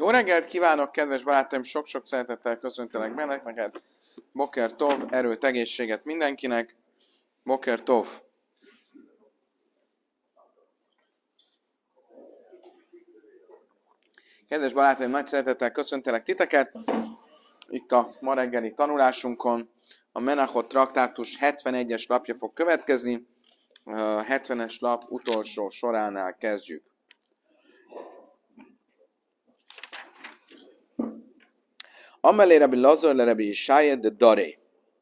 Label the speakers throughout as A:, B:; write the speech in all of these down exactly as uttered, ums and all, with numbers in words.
A: Jó reggelt kívánok, kedves barátaim! Sok-sok szeretettel köszöntelek benneteket. Boker Tov, erőt, egészséget mindenkinek. Boker Tov. Kedves barátaim, nagy szeretettel köszöntelek titeket. Itt a ma reggeli tanulásunkon a Menachot traktátus hetvenegyes lapja fog következni. A hetvenes lap utolsó soránál kezdjük. Amelé Rabbi Lazar le Rabbi Yeshaya de Daré.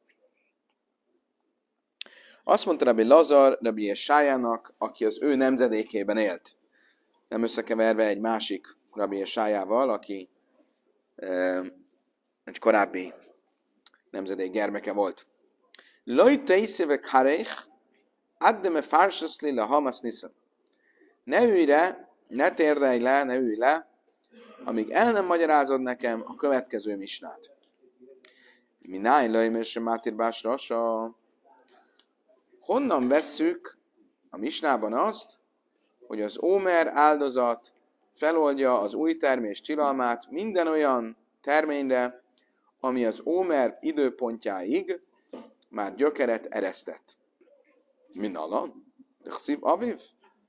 A: Azt mondta Rabbi Lazar Rabbi Yeshayának, aki az ő nemzedékében élt. Nem összekeverve egy másik Rabbi Yeshayával, aki e, egy korábbi nemzedék gyermeke volt. Loj teiszive karech addeme farsaszli le hamas niszem. Ne ülj le, ne térdelj le, ne ülj le, amíg el nem magyarázod nekem a következő misnát. Mináj lojmer sem mátirbás rasa. Honnan vesszük a misnában azt, hogy az ómer áldozat feloldja az új termés tilalmát minden olyan terményre, ami az ómer időpontjáig már gyökeret eresztett. Minalan? Szív aviv?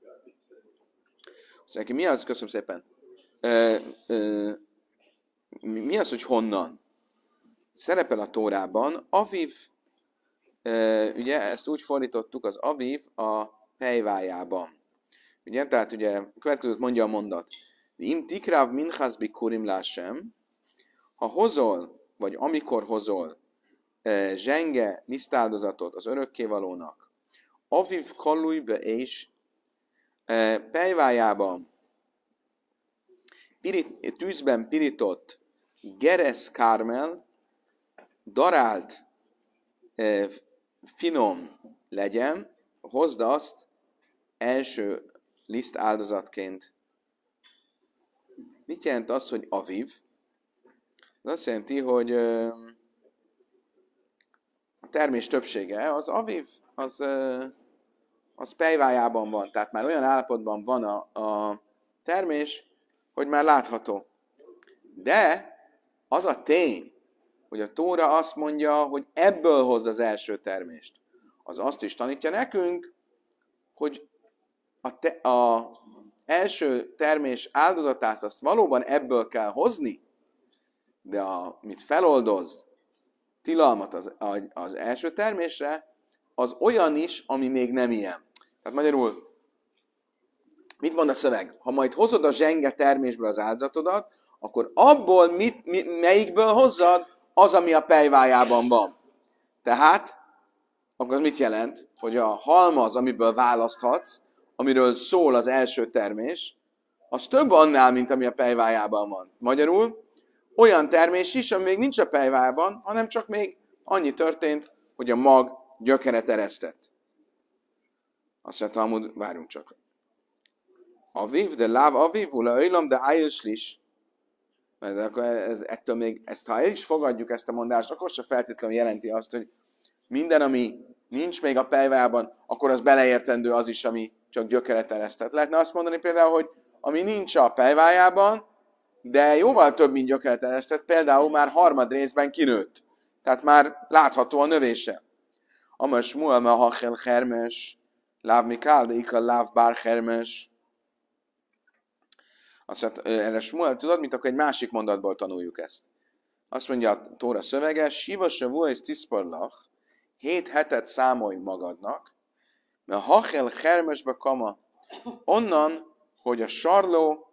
A: Szóval mi az? Köszönöm szépen. Ö, ö, mi az, hogy honnan? Szerepel a Tórában, aviv, ö, ugye ezt úgy fordítottuk, az aviv a pejvájában. Ugye, tehát ugye, következőt mondja a mondat. Im tikráv minchaz bikurim lásem, ha hozol, vagy amikor hozol ö, zsenge lisztáldozatot az örökkévalónak, aviv kalluj be és ö, pejvájában, Pirit, tűzben pirított geresz kármel, darált, e, finom legyen, hozd azt első liszt áldozatként. Mit jelent az, hogy aviv? Ez azt jelenti, hogy e, a termés többsége, az aviv, az, e, az pejvájában van, tehát már olyan állapotban van a, a termés, hogy már látható. De az a tény, hogy a Tóra azt mondja, hogy ebből hozd az első termést, az azt is tanítja nekünk, hogy a, te, a első termés áldozatát azt valóban ebből kell hozni, de amit feloldoz tilalmat az, az első termésre, az olyan is, ami még nem ilyen. Tehát magyarul, mit mond a szöveg? Ha majd hozod a zsenge termésből az áldozatodat, akkor abból mit, mi, melyikből hozzad az, ami a pejvájában van. Tehát, akkor az mit jelent? Hogy a halmaz, amiből választhatsz, amiről szól az első termés, az több annál, mint ami a pejvájában van. Magyarul, olyan termés is, ami még nincs a pejvájában, hanem csak még annyi történt, hogy a mag gyökeret eresztett. Azt mondja, Talmud, várjunk csak. Aviv, de láv aviv, ula öjlom, de ájölslis. Mert akkor ez, ettől még, ezt, ha el is fogadjuk ezt a mondást, akkor se feltétlenül jelenti azt, hogy minden, ami nincs még a pejvában, akkor az beleértendő az is, ami csak gyökeret eresztett. Lehetne azt mondani például, hogy ami nincs a pejvájában, de jóval több, mint gyökeret eresztett, például már harmad részben kinőtt. Tehát már látható a növése. Amar Shmuel me hachel hermes, láv mikál, de ikal láv bár hermes. Azt mondja, erre Shmuel, tudod, mint akkor egy másik mondatból tanuljuk ezt. Azt mondja a Tóra szövege, Siva Shavua és Tiszparlach, hét hetet számolj magadnak, mert hachel hermesbe kama, onnan, hogy a sarló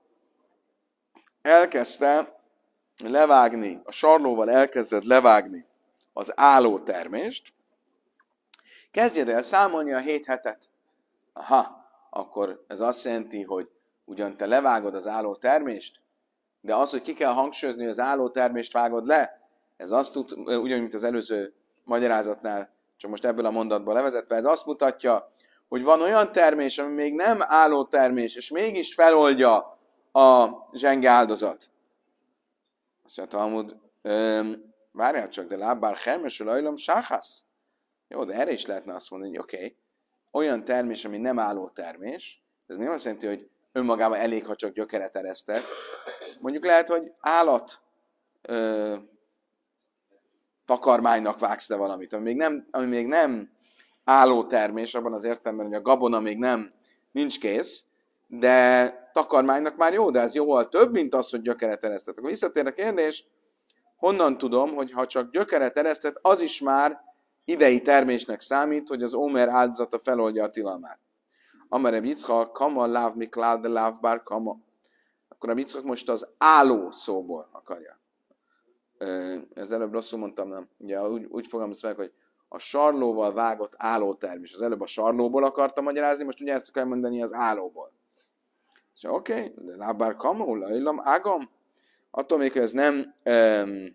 A: elkezdte levágni, a sarlóval elkezdett levágni az álló termést, kezdjed el számolni a hét hetet. Aha, akkor ez azt jelenti, hogy ugyan te levágod az álló termést, de az, hogy ki kell hangsúlyozni, hogy az álló termést vágod le, ez azt tud, ugyan, mint az előző magyarázatnál, csak most ebből a mondatból levezetve, ez azt mutatja, hogy van olyan termés, ami még nem álló termés, és mégis feloldja a zsenge áldozat. Azt mondja, Talmud, várjál csak, de lábbár hermesül ajlom sáhász. Jó, de erre is lehetne azt mondani, hogy oké, okay, olyan termés, ami nem álló termés, ez nem azt jelenti, hogy önmagában elég, ha csak gyökeret eresztett, mondjuk lehet, hogy állat ö, takarmánynak vágsz le valamit, ami még nem, ami még nem álló termés, abban az értelemben, hogy a gabona még nem nincs kész, de takarmánynak már jó, de ez jóval több, mint az, hogy gyökeret eresztett. Akkor visszatér a kérdés, honnan tudom, hogy ha csak gyökeret eresztett, az is már idei termésnek számít, hogy az Omer áldozata feloldja a tilalmát. Amare Yitzchak, kama láv miklál, de láv bár kama. Akkor a Yitzchak most az álló szóból akarja. Ez előbb rosszul mondtam, nem? Ugye úgy, úgy fogalmazom meg, hogy a sarlóval vágott álló termés. Az előbb a sarlóból akartam magyarázni, most ugye ezt kell mondani az állóból. És oké, okay, de láv bár kama, lajlam, ágam. Attól még, hogy ez nem um,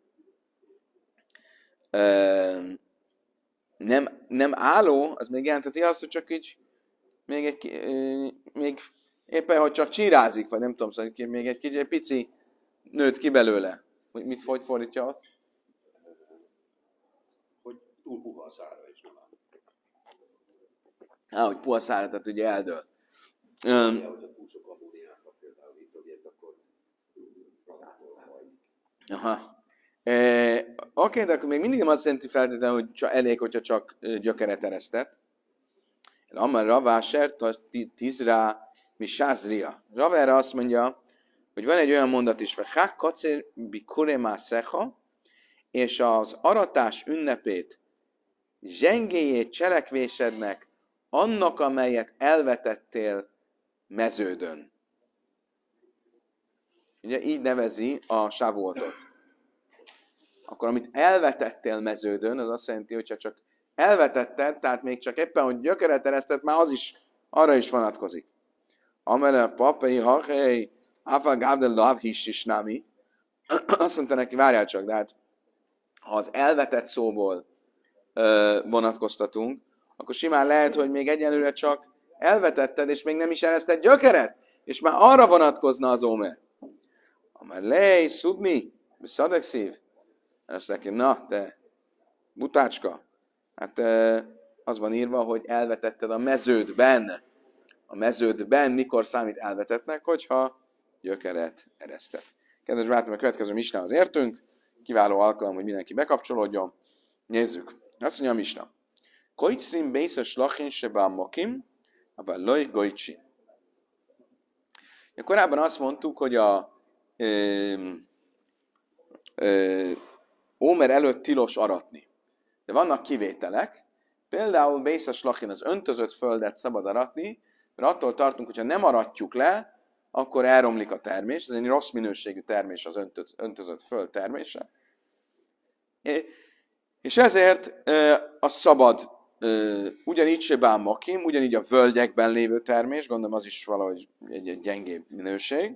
A: um, nem, nem álló, az még jelenteti azt, hogy csak így még egy, még éppen, hogy csak csírázik, vagy nem tudom, szóval még egy kicsit, egy pici nőtt ki belőle. Mit hogy fordítja ott?
B: Hogy túl puha a szára is nem áll.
A: Á, hogy puha szára, tehát ugye eldől.
B: Um, ja, hogyha túl sok ammóniákat például nitrogént, akkor
A: aha. E, Oké, okay, de akkor még mindig nem azt jelenti feltétlenül, hogy csak elég, hogyha csak gyökeret eresztett. Amar Raváser, tízrá, mi sázria. Ravára azt mondja, hogy van egy olyan mondat is, hogy hák kacér bikuremá szecha, és az aratás ünnepét zsengéjét cselekvésednek annak, amelyet elvetettél meződön. Ugye így nevezi a Sávuotot. Akkor amit elvetettél meződön, az azt jelenti, hogyha csak elvetetted, tehát még csak éppen, hogy gyökeret eresztett, már az is, arra is vonatkozik. Amele papai, ha hely, áfal gávdel lav hiss is námi. Azt mondta neki, várjál csak, de hát ha az elvetett szóból ö, vonatkoztatunk, akkor simán lehet, hogy még egyenlőre csak elvetetted, és még nem is ereszted gyökeret, és már arra vonatkozna az ómer. Amar lej, szudni, szadek szív. Azt neki, na, te butácska, hát az van írva, hogy elvetetted a meződben. A meződben mikor számít elvetetnek, hogyha gyökeret eresztett. Kedves barátom, a következő misnához értünk. Kiváló alkalom, hogy mindenki bekapcsolódjon. Nézzük. Azt mondja a misna. Koicrim bészes lachin seba mokim, abba loj goicsin. Korábban azt mondtuk, hogy a ö, ö, ómer előtt tilos aratni. De vannak kivételek. Például bészes lachin, az öntözött földet szabad aratni, mert attól tartunk, hogyha nem aratjuk le, akkor elromlik a termés. Ez egy rossz minőségű termés az öntözött föld termése. És ezért az szabad ugyanígy sebán makim, ugyanígy a völgyekben lévő termés, gondolom az is valahogy egy, egy gyengébb minőség.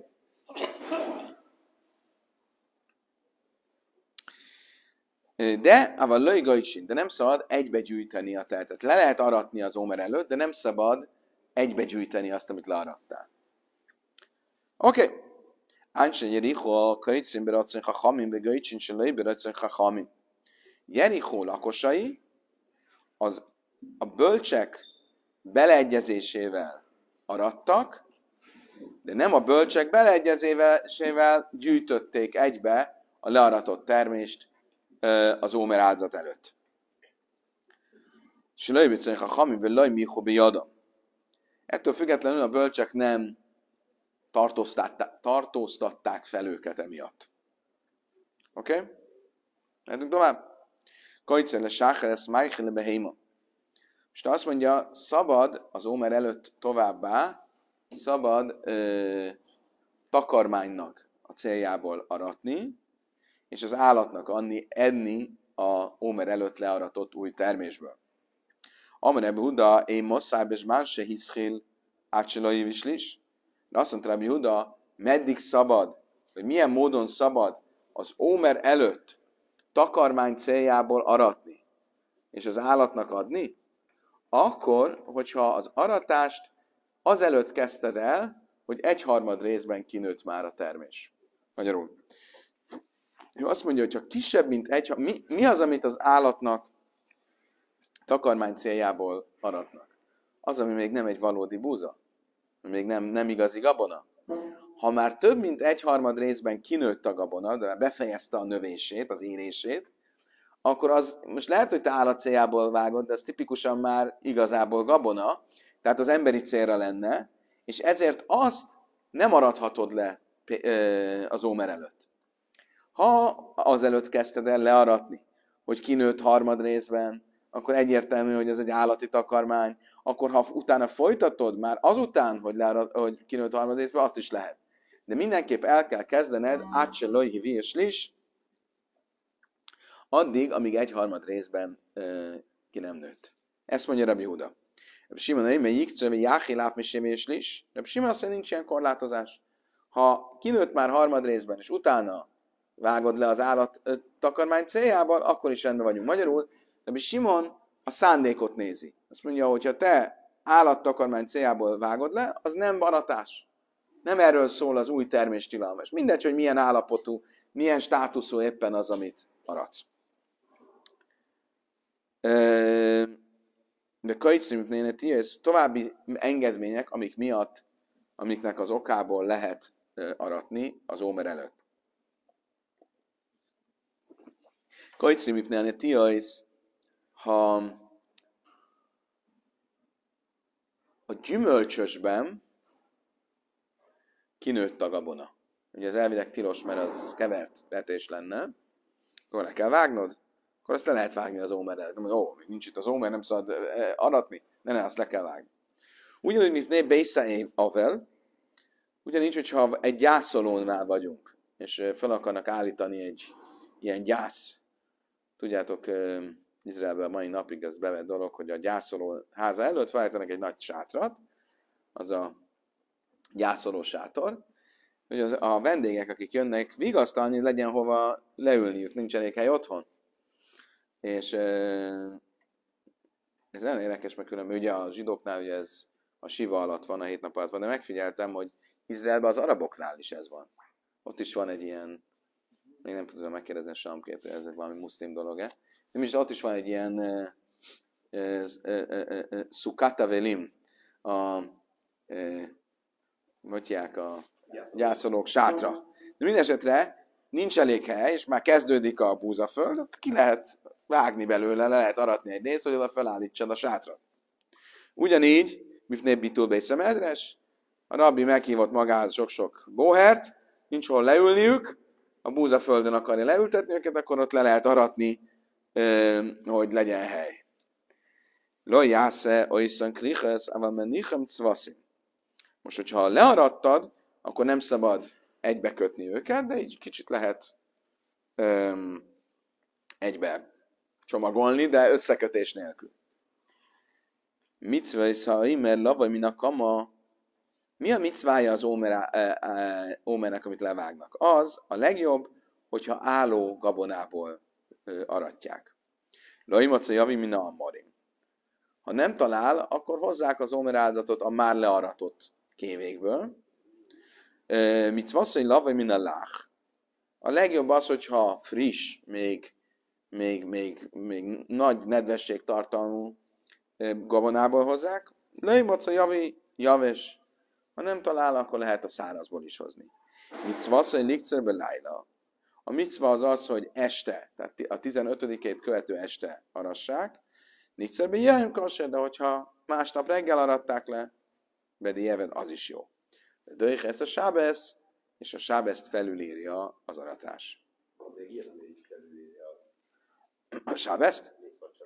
A: De, ával löjgajcsin, de nem szabad egybegyűjteni a teltet. Le lehet aratni az ómer előtt, de nem szabad egybegyűjteni azt, amit learattál. Oké. Okay. Ánsen Jericho, kajcin beracin chachamim, begajcsin se löj beracin chachamim. Jericho lakosai az a bölcsek beleegyezésével arattak, de nem a bölcsek beleegyezésével gyűjtötték egybe a learatott termést az ómer áldozat előtt. És löj beracin chachamim, belöj micho bejada. Ettől függetlenül a bölcsek nem tartóztatták, tartóztatták fel őket emiatt. Oké? Okay? Menjünk tovább. Kajtszer le sácher, ezt májchele behéma. És azt mondja, szabad az ómer előtt továbbá, szabad ö, takarmánynak a céljából aratni, és az állatnak adni, enni a ómer előtt learatott új termésből. Amire Buda, én mosszább és más se hiszkél átsilai vislis. De azt mondta Rabbi Huda, meddig szabad, vagy milyen módon szabad az ómer előtt takarmány céljából aratni, és az állatnak adni, akkor, hogyha az aratást azelőtt kezdted el, hogy egyharmad részben kinőtt már a termés. Magyarul. Ő azt mondja, hogy ha kisebb, mint egy... Mi, mi az, amit az állatnak takarmány céljából aratnak? Az, ami még nem egy valódi búza. Még nem, nem igazi gabona. ha már több mint egyharmad részben kinőtt a gabona, de befejezte a növését, az érését, akkor az, most lehet, hogy te állat céljából vágod, de ez tipikusan már igazából gabona, tehát az emberi célra lenne, és ezért azt nem arathatod le az ómer előtt. Ha azelőtt kezdted el learatni, hogy kinőtt harmad részben, akkor egyértelmű, hogy ez egy állati takarmány, akkor ha utána folytatod, már azután, hogy, learat, hogy kinőtt harmad részben, azt is lehet. De mindenképp el kell kezdened, átse lojhi vieslis, addig, amíg egyharmad részben uh, ki nem nőtt. Ezt mondja Rabbi Huda. Rabbi Simon, mert jikcöve jáhi lápmisé Rabbi Simon azt mondja, nincs ilyen korlátozás. Ha kinőtt már harmad részben, és utána vágod le az állat takarmány céljából, akkor is rendben vagyunk. Magyarul Rabbi Simon a szándékot nézi. Azt mondja, hogy ha te állattakarmány céljából vágod le, az nem aratás. Nem erről szól az új termés tilalma. És mindegy, hogy milyen állapotú, milyen státuszú éppen az, amit aratsz. De kajcimtnéne ez további engedmények, amik miatt, amiknek az okából lehet aratni az ómer előtt. Kajcimtnéne tiajsz, ha a gyümölcsösben kinőtt a gabona. Ugye ez elvileg tilos, mert az kevert vetés lenne. Akkor le kell vágnod, akkor azt le lehet vágni az ómer előtt. Nem, ó, nincs itt az ómer, nem szabad aratni. Ne, ne, azt le kell vágni. Ugyanúgy, mint né beiszaé avel, ugyanígy, hogyha egy gyászolónál vagyunk, és fel akarnak állítani egy ilyen gyász. Tudjátok, Izraelben a mai napig ez bevett dolog, hogy a gyászoló háza előtt felállítanak egy nagy sátrat, az a gyászoló sátor, hogy az, a vendégek, akik jönnek, vigasztalni, legyen hova leülniük, nincs elég hely otthon. És ez nagyon érdekes, mert különben ugye a zsidóknál ugye ez a siva alatt van, a hét nap alatt van, de megfigyeltem, hogy Izraelben az araboknál is ez van. Ott is van egy ilyen, még nem tudom megkérdezni a Samkét, hogy ez valami muszlim dolog-e, de is ott is van egy ilyen uh, uh, uh, uh, Sukkata Velim, a uh, mondják a gyászolók sátra. De mindesetre nincs elég hely, és már kezdődik a búzaföld, ki lehet vágni belőle, le lehet aratni egy részt, hogy oda felállítsad a sátrat. Ugyanígy, mifnél bitul beiszemedres, a rabbi meghívott magához sok-sok bóhert, nincs hol leülniük, a búzaföldön akarja leültetni őket, akkor ott le lehet aratni, hogy legyen hely. Lo jásze oiszan kriches, aval menichem cvaszim. Most, hogyha learattad, akkor nem szabad egybekötni őket, de így kicsit lehet um, egybe csomagolni, de összekötés nélkül. Micva is ha imer lavaj min a kama. Mi a micvája az ómernek, amit levágnak? Az a legjobb, hogyha álló gabonából aratják. Laimaca javi min a amarim. Ha nem talál, akkor hozzák az ómer áldozatot a már learatott kévékből. Micvasszony lavaj min a lách. A legjobb az, hogyha friss, még, még, még, még nagy nedvességtartalmú gabonából hozzák. Laimaca javi javes. Ha nem talál, akkor lehet a szárazból is hozni. Micvasszony likcerbe lájla. A micva az az, hogy este, tehát a tizenötödikét követő este arassák. Likcerbe jöjjön kasser, de hogyha másnap reggel aratták le, Bedi Eved, az is jó. De ezt a sábesz, és a sábeszt felülírja az aratás. A sábeszt?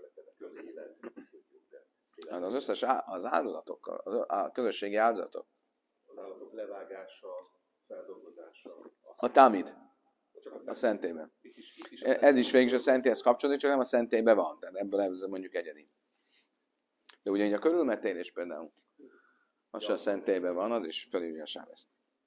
A: Hát az összes az áldozatok, a közösségi áldozatok.
B: Az állatok levágása, feldolgozása.
A: A támid. A szentében. Ez is végig a szentélyhez kapcsolódik, csak nem a szentélyben van. Tehát ebből ez mondjuk egyedi. De ugyanígy a körülmetélés például, az ja. A szentélyben van, az is felülírja a sábeszt.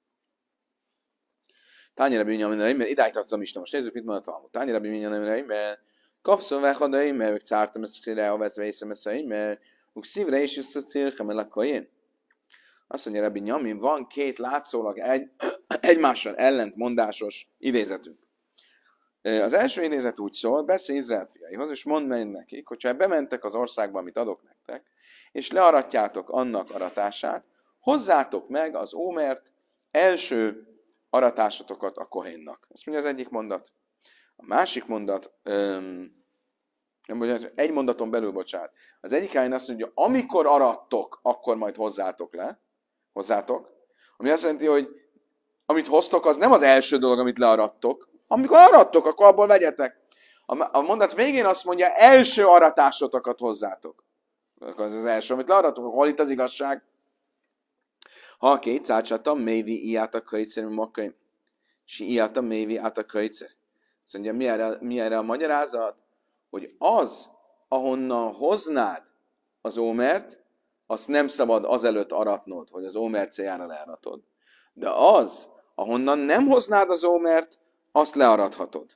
A: Tányira bűnjön, mert idáig tartom is. Most nézzük, mit mondott Talmud. Tányira bűnjön, mert kapszol vechadai, mert ők cártam ezt szíre, a veszvészem ezt mert ők szívre is is a célkem el a kajén. Azt mondja, Rabbi Nyamin, van két látszólag egy, egymással ellentmondásos idézetünk. Az első idézet úgy szól, beszélj Izrael fiaihoz, és mondd meg nekik, hogyha bementek az országba, amit adok nektek, és learatjátok annak aratását, hozzátok meg az ómert első aratásotokat a kohénnak. Ezt mondja az egyik mondat. A másik mondat, öm, nem, bocsánat, egy mondaton belül, bocsánat. Az egyik helyen azt mondja, amikor arattok, akkor majd hozzátok le, hozzátok. Ami azt jelenti, hogy amit hoztok, az nem az első dolog, amit learattok. Amikor arattok, akkor abból vegyetek. A mondat végén azt mondja, első aratásotokat hozzátok. Az az első, amit learattok, hol itt az igazság? Ha kétszárcsatam, mévi ilyát a köricer, makkai, si ilyát a mévi át a köricer. Azt mondja, mi erre, mi erre a magyarázat? Hogy az, ahonnan hoznád az ómert, azt nem szabad azelőtt aratnod, hogy az ómer céljára learatod. De az, ahonnan nem hoznád az ómert, azt learathatod.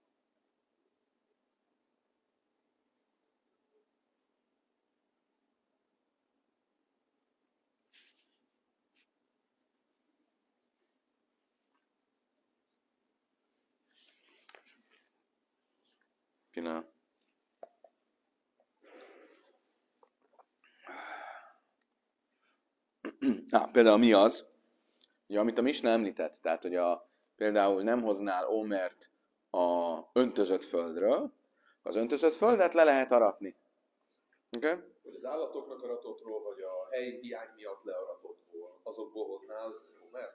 A: Pillanat. Ah, például mi az? Ugye, amit a Misna említett, tehát, hogy a, például nem hoznál ómert a öntözött földről, az öntözött földet le lehet aratni. Oké? Okay?
B: Hogy az állatoknak aratottról, vagy a hely hiány miatt learatottról, azokból hoznál ómert?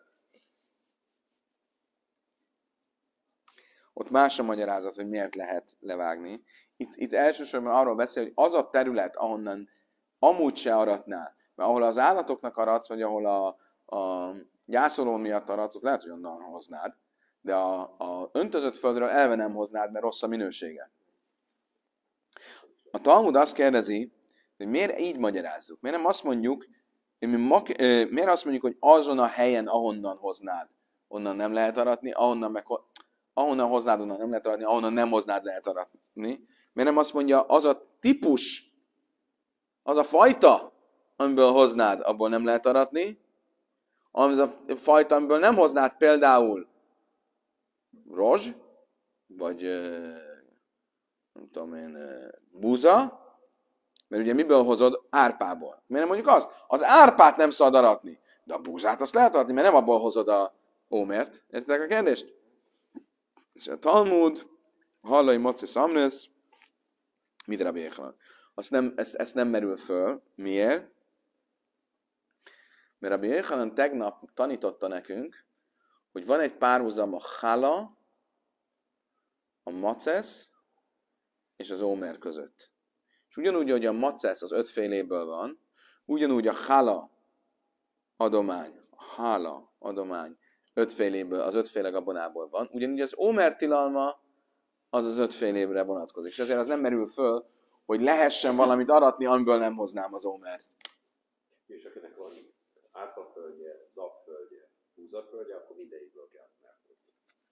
A: Ott más a magyarázat, hogy miért lehet levágni. Itt, itt elsősorban arról beszél, hogy az a terület, ahonnan amúgy se aratnál, mert ahol az állatoknak aratsz, vagy ahol a, a gyászoló miatt aratsz, ott lehet, hogy onnan hoznád, de a, a öntözött földről elve nem hoznád, mert rossz a minősége. A Talmud azt kérdezi, hogy miért így magyarázzuk? Miért nem azt mondjuk, miért azt mondjuk, hogy azon a helyen, ahonnan hoznád, onnan nem lehet aratni, ahonnan, meg, ahonnan hoznád, onnan nem lehet aratni, ahonnan nem hoznád, lehet aratni. Miért nem azt mondja, az a típus, az a fajta, amiből hoznád, abból nem lehet aratni, az a fajta, amiből nem hoznád, például rozs, vagy nem tudom én, búza, mert ugye miből hozod? Árpából. Miért nem mondjuk az? Az árpát nem szabad aratni, de a búzát azt lehet aratni, mert nem abból hozod a ómert. Értitek a kérdést? És a Talmud, hallai maci szamnesz, mit Rabbi Yechanan. Azt nem, ezt, ezt nem merül föl. Miért? Mert Rabbi Yechanan tegnap tanította nekünk, hogy van egy párhuzam a chala, a macesz és az ómer között. És ugyanúgy, hogy a macesz az ötféléből van, ugyanúgy a chala adomány, a hála adomány ötféléből, az ötféle gabonából van, ugyanúgy az ómer tilalma az az ötfélébbre vonatkozik. És ezért az nem merül föl, hogy lehessen valamit aratni, amiből nem hoznám az ómert.
B: És akinek van árpaföldje, zapföldje, búzaföldje, akkor mindegyikből kell meghozni.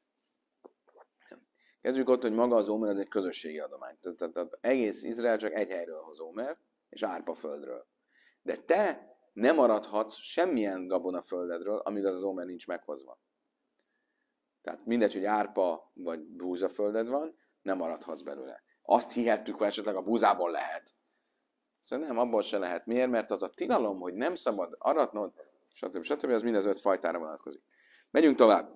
A: Kezdjük ott, hogy maga az ómer az egy közösségi adomány. Tehát, tehát egész Izrael csak egy helyről hoz ómert, és árpaföldről. De te nem arathatsz semmilyen gabonaföldedről, amíg az az ómer nincs meghozva. Tehát mindegy, hogy árpa vagy búzafölded van, nem arathatsz belőle. Azt hihettük, hogy esetleg a búzából lehet. Szóval nem, abból se lehet. Miért? Mert az a tilalom, hogy nem szabad aratnod, stb. stb. Az mind az öt fajtára vonatkozik. Megyünk tovább.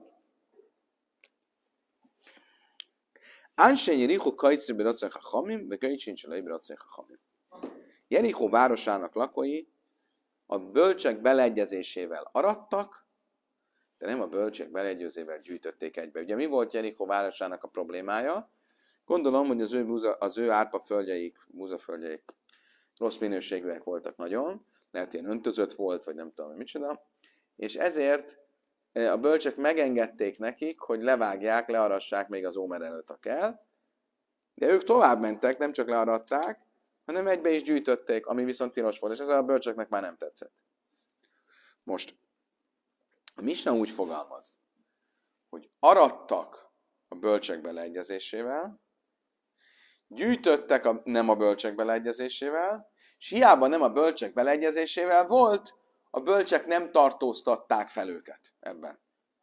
A: Ánseny Jericho kajcri beracen hachamim, de kajcsin csalai beracen hachamim. Jericho városának lakói a bölcsek beleegyezésével arattak, de nem a bölcsek beleegyezésével gyűjtötték egybe. Ugye mi volt Jericho városának a problémája? Gondolom, hogy az ő, búza, az ő árpaföldjeik, búzaföldjeik rossz minőségűek voltak nagyon, lehet ilyen öntözött volt, vagy nem tudom, micsoda, és ezért a bölcsek megengedték nekik, hogy levágják, learassák még az ómer előtt a kell, de ők tovább mentek, nem csak learatták, hanem egybe is gyűjtötték, ami viszont tilos volt, és ez a bölcseknek már nem tetszett. Most, a Misna úgy fogalmaz, hogy arattak a bölcsek beleegyezésével, gyűjtöttek a, nem a bölcsek beleegyezésével, és hiába nem a bölcsek beleegyezésével volt, a bölcsek nem tartóztatták fel őket ebben.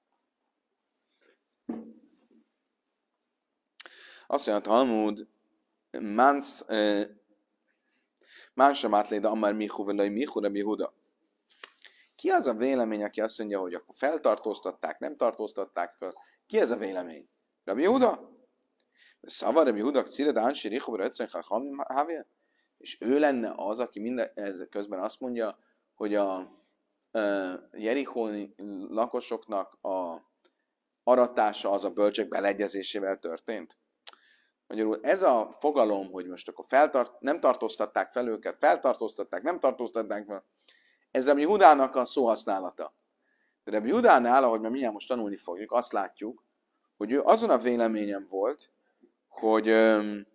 A: Azt mondja a Talmud, Mán sem átléda, amár mihu velaj mihu, Rabbi Yehuda. Ki az a vélemény, aki azt mondja, hogy akkor feltartóztatták, nem tartóztatták fel? Ki ez a vélemény? Rabbi Yehuda? Szavar Rabbi Yehuda, Cired Ánsi, Richobar, Ötszön, Havia? És ő lenne az, aki minden ezek közben azt mondja, hogy a uh, Jerihói lakosoknak a aratása az a bölcsek beleegyezésével történt. Magyarul ez a fogalom, hogy most akkor feltart, nem tartóztatták fel őket, feltartóztatták, nem tartóztatták fel, ez Rabbi Yehudának a szóhasználata. De Rabbi Yehudánál, ahogy már mindjárt most tanulni fogjuk, azt látjuk, hogy ő azon a véleményen volt, hogy öm,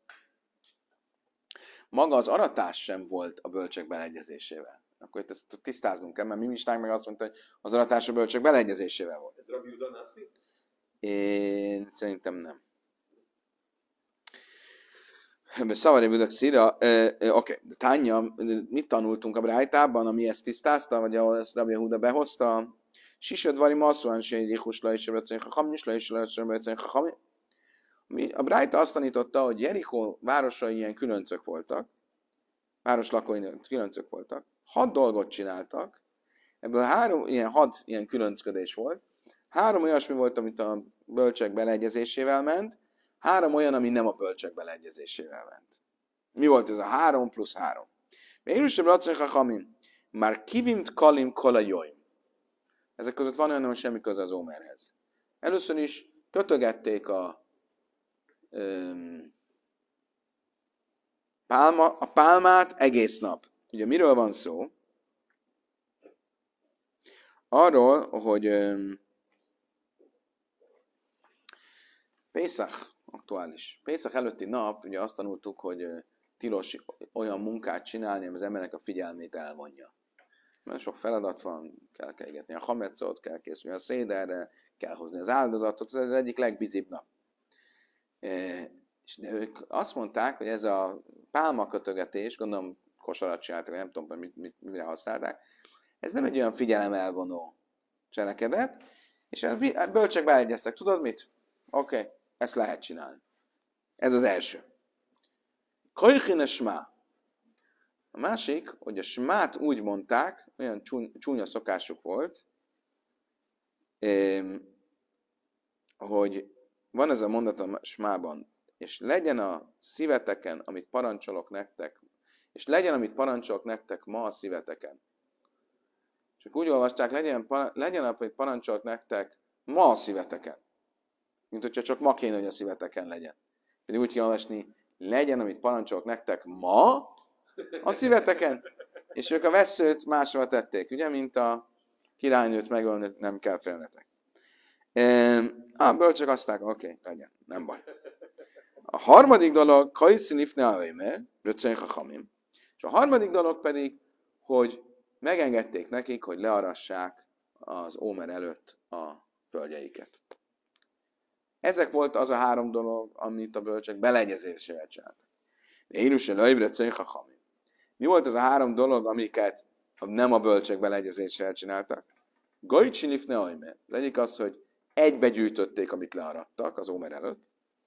A: maga az aratás sem volt a bölcsek beleegyezésével. Akkor itt ezt tisztáznunk kell, mert mi Misnánk meg azt mondta, hogy az aratás a bölcsek beleegyezésével volt.
B: Ez Rabbi Yehuda Nasi?
A: Én szerintem nem. Szavari Budak Szira, oké, de Tánya, mit tanultunk a Brájtában, ami ezt tisztázta, vagy ahol ezt Rabbi Yehuda behozta? Sisödvari Maszruán se egy Jéhusla és Sebrecén Chacham, Nisla és Sebrecén Chacham. A Brájta azt tanította, hogy Jerichó városai ilyen különcök voltak, város lakói különcök voltak, hat dolgot csináltak, ebből három, ilyen hat ilyen különcködés volt, három olyasmi volt, amit a bölcsek beleegyezésével ment, három olyan, ami nem a bölcsek beleegyezésével ment. Mi volt ez a három plusz három? Érűsebb Racon Chachamim, már kivimt kalim kolajoim. Ezek között van olyan, hogy semmi köze az Ómerhez. Először is kötögették a, öm, pálma, a pálmát egész nap. Ugye miről van szó? Arról, hogy öm, Pészach, aktuális. Pészach előtti nap, ugye azt tanultuk, hogy tilos olyan munkát csinálni, ami az embernek a figyelmét elvonja. Mert sok feladat van, kell kelgetni a hametszot, kell készülni a széderre, kell hozni az áldozatot, ez az egyik legbizibb nap. De ők azt mondták, hogy ez a pálmakötögetés, gondolom kosarat csináltak, nem tudom, mit, mit, mire használták, ez nem egy olyan figyelem elvonó cselekedet, és a bölcsek beleegyeztek. Tudod mit? Oké, okay, ezt lehet csinálni. Ez az első. Kajchine smá. A másik, hogy a smát úgy mondták, olyan csúnya szokásuk volt, hogy van ez a mondat a smában, és legyen a szíveteken, amit parancsolok nektek, és legyen, amit parancsolok nektek ma a szíveteken. Csak úgy olvasták, legyen, legyen amit parancsolok nektek ma a szíveteken. Mint hogyha csak ma kéne, hogy a szíveteken legyen. Pedig úgy kell olvasni, legyen, amit parancsolok nektek ma a szíveteken. És ők a vesszőt másra tették, ugye, mint a királynőt megölni, nem kell félnetek. A bölcsök azt mondták, oké, okay, legyen, nem baj. A harmadik dolog, kajszin ifne a röccön chachamim. És a harmadik dolog pedig, hogy megengedték nekik, hogy learassák az Ómer előtt a földjeiket. Ezek volt az a három dolog, amit a bölcsek beleegyezésével csináltak. Érűsen lejbre cönychachamim. Mi volt az a három dolog, amiket nem a bölcsek beleegyezésével csináltak? Gajcsinif ne ajme. Az egyik az, hogy egybegyűjtötték, amit learattak az Ómer előtt.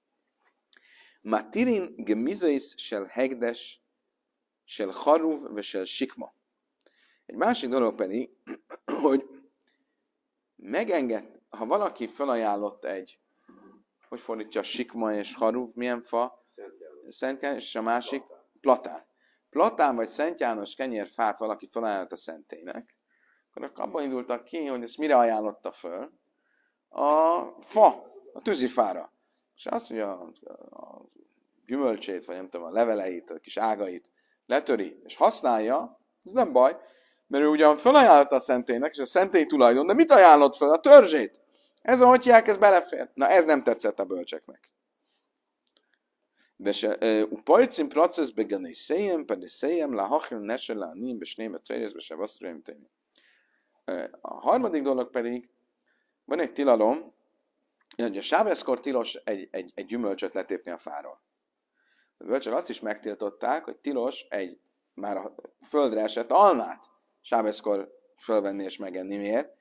A: Matirin gemizais sel hegdes sel haruv ve sel sikma. Egy másik dolog pedig, hogy megenged, ha valaki felajánlott egy, hogy fordítja, sikma és haruv, milyen fa? Szent János, és a másik platán. Platán vagy Szent János kenyérfát valaki felajánlott a szentélynek, akkor abban indultak ki, hogy ezt mire ajánlotta föl? A fa, a tűzifára. És azt mondja, a, a gyümölcsét, vagy nem tudom, a leveleit, a kis ágait letöri, és használja, ez nem baj, mert ő ugyan felajánlotta a szentélynek, és a szentély tulajdon, de mit ajánlott fel? A törzsét. Ez a hotyják, ez belefér. Na ez nem tetszett a bölcseknek. De se, upajcim procesz begenei széjem, pedig széjem, lahachil nese lánim, besnémet cérészbe se vasztrujem tenni. A harmadik dolog pedig, van egy tilalom, hogy a sábeszkor tilos egy, egy, egy gyümölcsöt letépni a fáról. A bölcsök azt is megtiltották, hogy tilos egy már a földre esett almát sábeszkor fölvenni és megenni. Miért?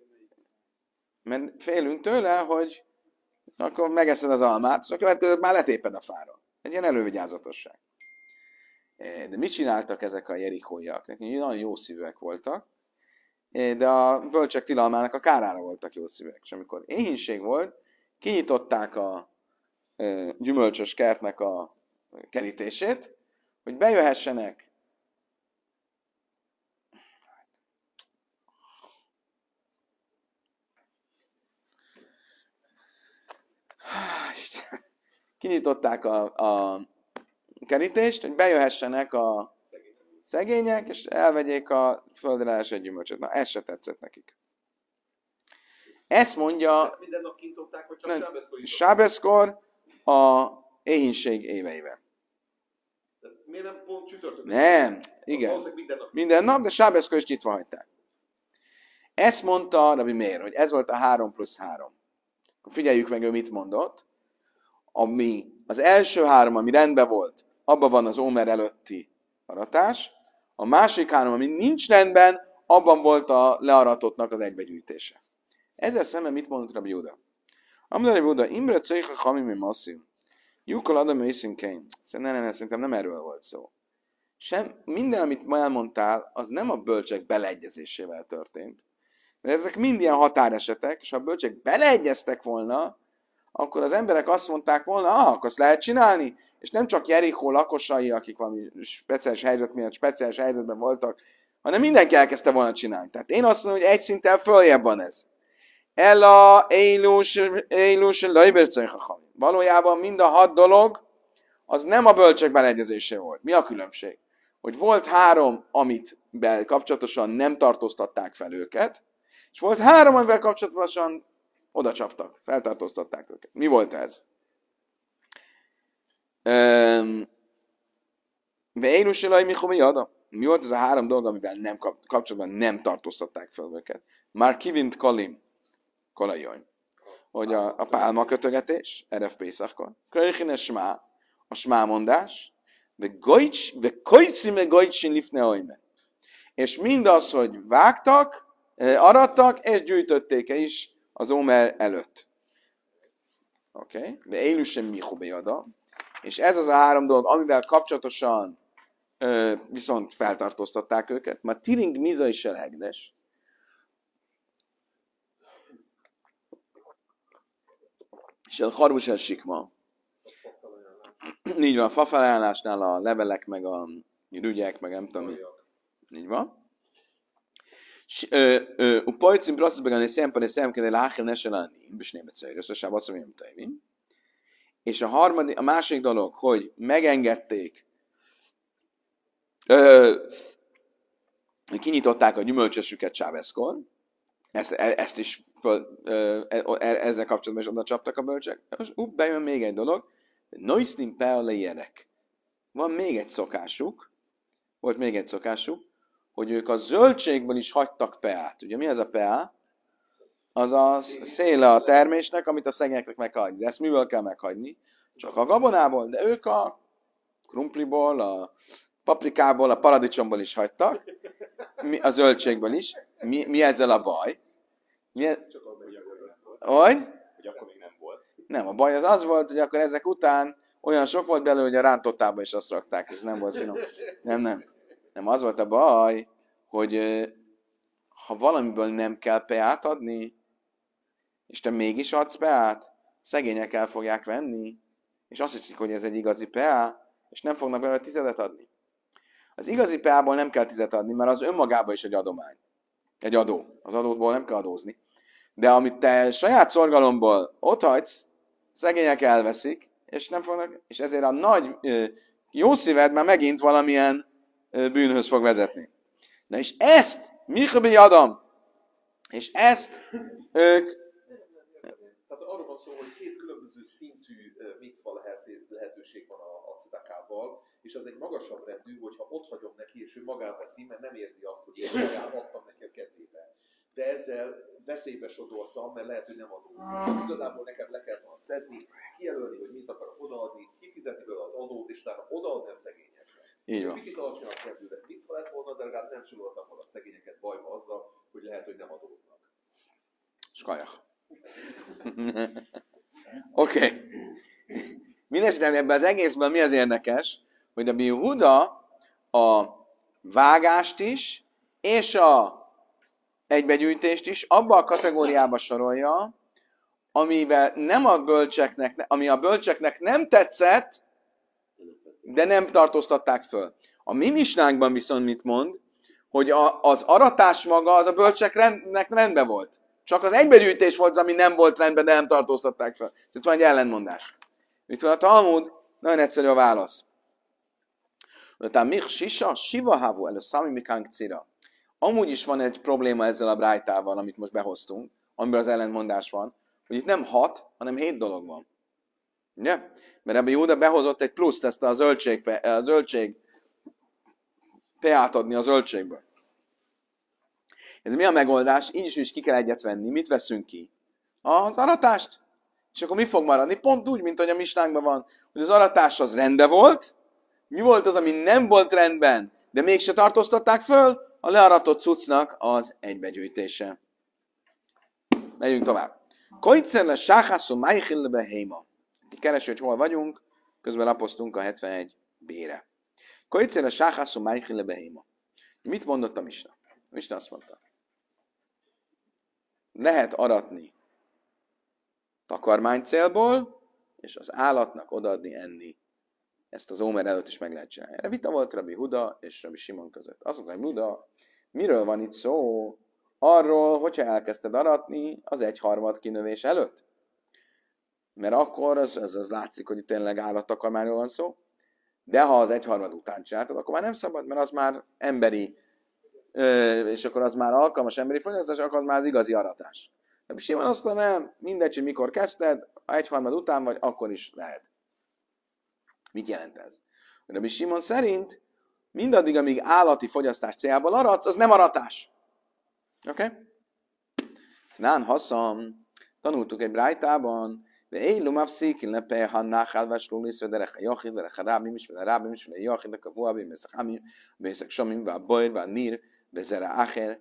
A: Mert félünk tőle, hogy akkor megeszed az almát, és a következőt már letéped a fáról. Egy ilyen elővigyázatosság. De mit csináltak ezek a jerikóiak? Nekik nagyon jó szívűek voltak, de a bölcsek tilalmának a kárára voltak jó szívek. És amikor éhínség volt, kinyitották a e, gyümölcsös kertnek a kerítését, hogy bejöhessenek kinyitották a, a kerítést, hogy bejöhessenek a szegények, és elvegyék a földre esett gyümölcsöt. Na, ez se tetszett nekik. Ezt mondja...
B: Ezt minden nap kinyitották, vagy csak sábeszkor?
A: Sábeszkor a éhínség éveiben.
B: De miért nem pont csütörtökön?
A: Nem, igen.
B: Minden nap.
A: Minden nap, de sábeszkor is nyitva hagyták. Ezt mondta Rabbi Meir, hogy ez volt a három plusz három. Figyeljük meg, ő mit mondott. Ami az első három, ami rendben volt, abban van az Ómer előtti aratás. A másik három, ami nincs rendben, abban volt a learatottnak az egybegyűjtése. Ezzel szemben mit mondott Rabbi Júda? Amúgy Rabbi Júda, Imre Cöjha Chamimi Masszim. Jukol Adam Észínkein. Szerintem nem, szerintem nem erről volt szó. Sem, minden, amit ma elmondtál, az nem a bölcsek beleegyezésével történt. Mert ezek mind ilyen határesetek, és ha a bölcsek beleegyeztek volna, akkor az emberek azt mondták volna, ah, akkor azt lehet csinálni, és nem csak Jerikó lakosai, akik valami speciális helyzet miatt speciális helyzetben voltak, hanem mindenki elkezdte volna csinálni. Tehát én azt mondom, hogy egy szinten följebb van ez. Ella, Eilus, Eilus, Leibercöjhachami. Valójában mind a hat dolog, az nem a bölcsek beleegyezése volt. Mi a különbség? Hogy volt három, amit bel kapcsolatosan nem tartóztatták fel őket, és volt három, amivel kapcsolatosan oda csaptak, feltartóztatták őket. Mi volt ez? Mi volt ez a három dolog, amivel nem kapcsolatban nem tartóztatták fel őket? Már kivint kalim, kolajony. Hogy a, a pálma kötögetés, Erev Pészakon. Kölychine smá, a smámondás, ve kojci me gojcsin lifne ojme. És mindaz, hogy vágtak, arattak, és gyűjtötték is az Ómer előtt. Oké? Okay. De élősen michubéjada. És ez az a három dolog, amivel kapcsolatosan ö, viszont feltartóztatták őket. Ma tiring miza is elhegdes. És a harvus el sikma. Így van, a fafelállásnál a levelek, meg a rügyek, meg nem tudom. Így van. ופויצים פרוסס בגניסיהם פניסיהם כדי להאכיל נשל העניים בשני מצרים, összesen azt mondom, hogy és a harmadik, a másik dolog, hogy megengedték, ö, kinyitották a gyümölcsösüket sábeszkor, ezt, ezt is föl, ö, ezzel kapcsolatban is oda csaptak a bölcsek. Most upp, bejön még egy dolog, noisznim peale ilyenek. Van még egy szokásuk, volt még egy szokásuk, hogy ők a zöldségből is hagytak peát. Ugye mi az a peá? Az a széle a termésnek, amit a szegényeknek meg kell hagyni. De ezt miből kell meghagyni? Csak a gabonából, de ők a krumpliból, a paprikából, a paradicsomból is hagytak. Mi, a zöldségből is. Mi, mi ezzel a baj? Mi e... Hogy?
B: Hogy akkor még nem volt.
A: Nem, a baj az az volt, hogy akkor ezek után olyan sok volt belőle, hogy a rántottába is azt rakták, és nem volt finom. Nem, nem. Nem, az volt a baj, hogy ha valamiből nem kell peát adni, és te mégis adsz peát, szegények el fogják venni, és azt hiszik, hogy ez egy igazi peá, és nem fognak belőle tizedet adni. Az igazi peából nem kell tizet adni, mert az önmagában is egy adomány. Egy adó. Az adóból nem kell adózni. De amit te saját szorgalomból otthagysz, szegények elveszik, és nem fognak, és ezért a nagy jó szíved már megint valamilyen bűnhöz fog vezetni. Na és ezt, Michabi Adam, és ezt ők...
B: Tehát arról van szó, hogy két különböző szintű micva lehet, lehetőség van a, a cidakával, és az egy magasabb rendű, hogyha ott hagyom neki, és ő magát veszi, mert nem érzi azt, hogy én magát adtam neki a kezébe. De ezzel veszélybe sodortam, mert lehet, hogy nem adózik. Igazából nekem le kell volna szedni, kijelölni, hogy mit akarok odaadni, kifizeti belőle az adót, és utána odaadni a szegényekre.
A: Így van.
B: Picit alacsonyabb rendűre micva lett volna, de legalább nem csoroltam volna a szegényeket bajba azzal, hogy lehet, hogy nem adóznak.
A: Skajach. Oké. Okay. Mindenesetre ebben az egészben mi az érdekes, hogy a Yehuda a vágást is, és a egybegyűjtést is abba a kategóriába sorolja, amivel nem a bölcseknek, ami a bölcseknek nem tetszett, de nem tartóztatták föl. A mi misnánkban viszont mit mond, hogy a, az aratás maga az a bölcseknek rendben volt. Csak az egybegyűjtés volt az, ami nem volt rendben, de nem tartóztatták föl. Tehát van egy ellentmondás. Itt van a Talmud, nagyon egyszerű a válasz. Amúgy is van egy probléma ezzel a brájtával, amit most behoztunk, amiben az ellentmondás van, hogy itt nem hat, hanem hét dolog van. Ugye? Mert ebben Júda behozott egy pluszt, ezt a zöldség, a zöldség peát adni a zöldségből. Ez mi a megoldás? Így is, is ki kell egyet venni. Mit veszünk ki? Az aratást. És akkor mi fog maradni? Pont úgy, mint hogy a misnánkban van, hogy az aratás az rendben volt, mi volt az, ami nem volt rendben, de mégse tartóztatták föl, a learatott cuccnak az egybegyűjtése. Megyünk tovább. Koicszerle sáhászó májhillebe héma. Kereső, hogy hol vagyunk, közben lapoztunk a hetvenegy bé-re. Koicszerle sáhászó májhillebe héma. Mit mondott a misna? A misna azt mondta. Lehet aratni takarmány célból, és az állatnak odaadni enni. Ezt az Ómer előtt is meg lehet csinálni. Erre vita volt Rabbi Huda és Rabbi Simon között. Azt mondta, hogy Huda, miről van itt szó? Arról, hogyha elkezdted aratni az egyharmad kinövés előtt. Mert akkor az, az, az látszik, hogy itt tényleg állattakarmányról van szó. De ha az egyharmad után csináltad, akkor már nem szabad, mert az már emberi, és akkor az már alkalmas emberi fogyasztás, akkor az már az igazi aratás. Rabbi Simon azt mondta, nem, mindegy, hogy mikor kezdted, ha egyharmad után vagy, akkor is lehet. Mit jelent ez? Rabbi Simon szerint mindaddig, amíg állati fogyasztás céljából aratsz, az nem aratás. Oké? Okay? Nán haszam, tanultuk egy brájtában, de én lumavszik, lepe, ha náhál veslulis, de recha jachid, de recha rábim is, de rábim is, de jachid, de kavuabim, beszak hamim, beszak somim, vá bajr, vá nír, bezere ácher.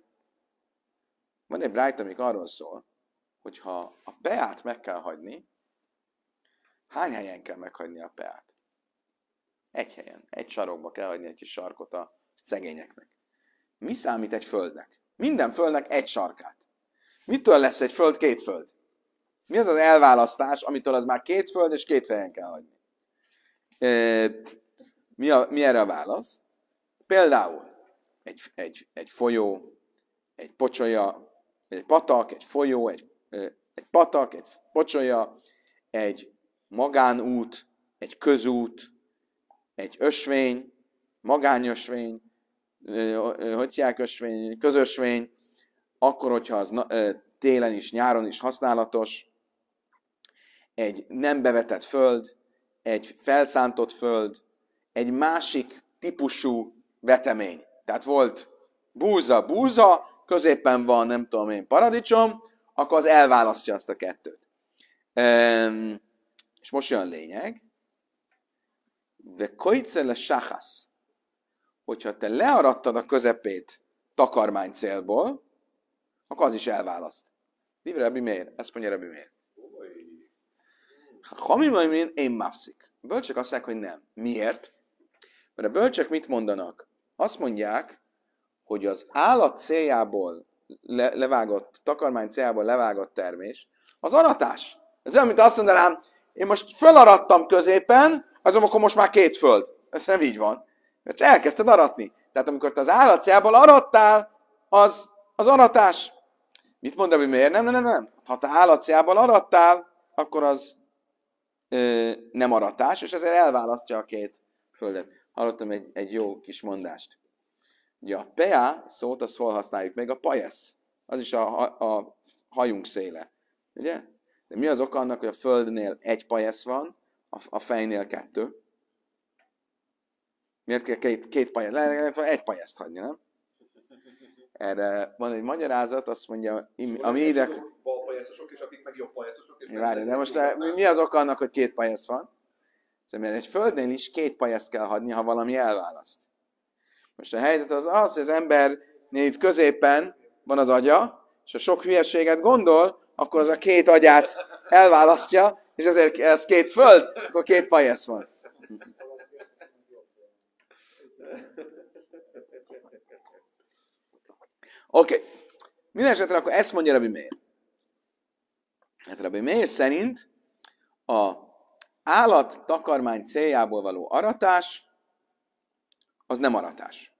A: Van egy brájt, amik arról szól, hogy ha a peát meg kell hagyni, hány helyen kell meghagyni a peát? Egy helyen, egy sarokba kell hagyni egy kis sarkot a szegényeknek. Mi számít egy földnek? Minden földnek egy sarkát. Mitől lesz egy föld két föld? Mi az az elválasztás, amitől az már két föld és két helyen kell hagyni? E, mi, a, mi erre a válasz? Például egy, egy, egy folyó, egy pocsolya, egy patak, egy folyó, egy, egy patak, egy pocsolya, egy magánút, egy közút, egy ösvény, magányösvény, hogy hívják ösvény, közösvény, akkor, hogyha az télen is, nyáron is használatos, egy nem bevetett föld, egy felszántott föld, egy másik típusú vetemény. Tehát volt búza, búza, középen van, nem tudom én, paradicsom, akkor az elválasztja azt a kettőt. Ehm, és most jön a lényeg. De koicele sáhász, hogyha te learattad a közepét takarmány célból, akkor az is elválaszt. Divre Rabbi Meir, ezt mondja Rabbi Meir. Ha mi mondja, én mafszik. A bölcsek azt mondják, hogy nem. Miért? Mert a bölcsek mit mondanak? Azt mondják, hogy az állat céljából le, levágott, takarmány céljából levágott termés, az aratás. Ez olyan, mint azt mondanám, én most fölarattam középen, azon akkor most már két föld. Ez nem így van. Mert elkezdted aratni. Tehát amikor te az állat céljából arattál, az az aratás. Mit mond Rabbi Meir? Nem, nem, nem, nem. Ha te állat céljából arattál, akkor az ö, nem aratás, és ezért elválasztja a két földet. Hallottam egy, egy jó kis mondást. Ugye a pea szót, azt hol használjuk még? A pajesz. Az is a, a, a hajunk széle. Ugye? De mi az oka annak, hogy a földnél egy pajesz van, a, a fejnél kettő? Miért kell két, két pajesz? Lehet, hogy egy pajészt hagyni, nem? Erre van egy magyarázat, azt mondja, ami ide...
B: Bal pajeszosok, és akik meg jobb pajeszosok.
A: Várj, de most mi az oka annak, hogy két pajesz van? Szóval egy földnél is két pajészt kell hagyni, ha valami elválaszt. Most a helyzet az az, hogy az embernél itt középen van az agya, és ha sok hülyeséget gondol, akkor az a két agyát elválasztja, és ezért ez két föld, akkor két pajesz van. Oké. Okay. Mindenesetre akkor ezt mondja Rabbi Meir. Hát Rabbi Meir szerint a állat takarmány céljából való aratás az nem aratás.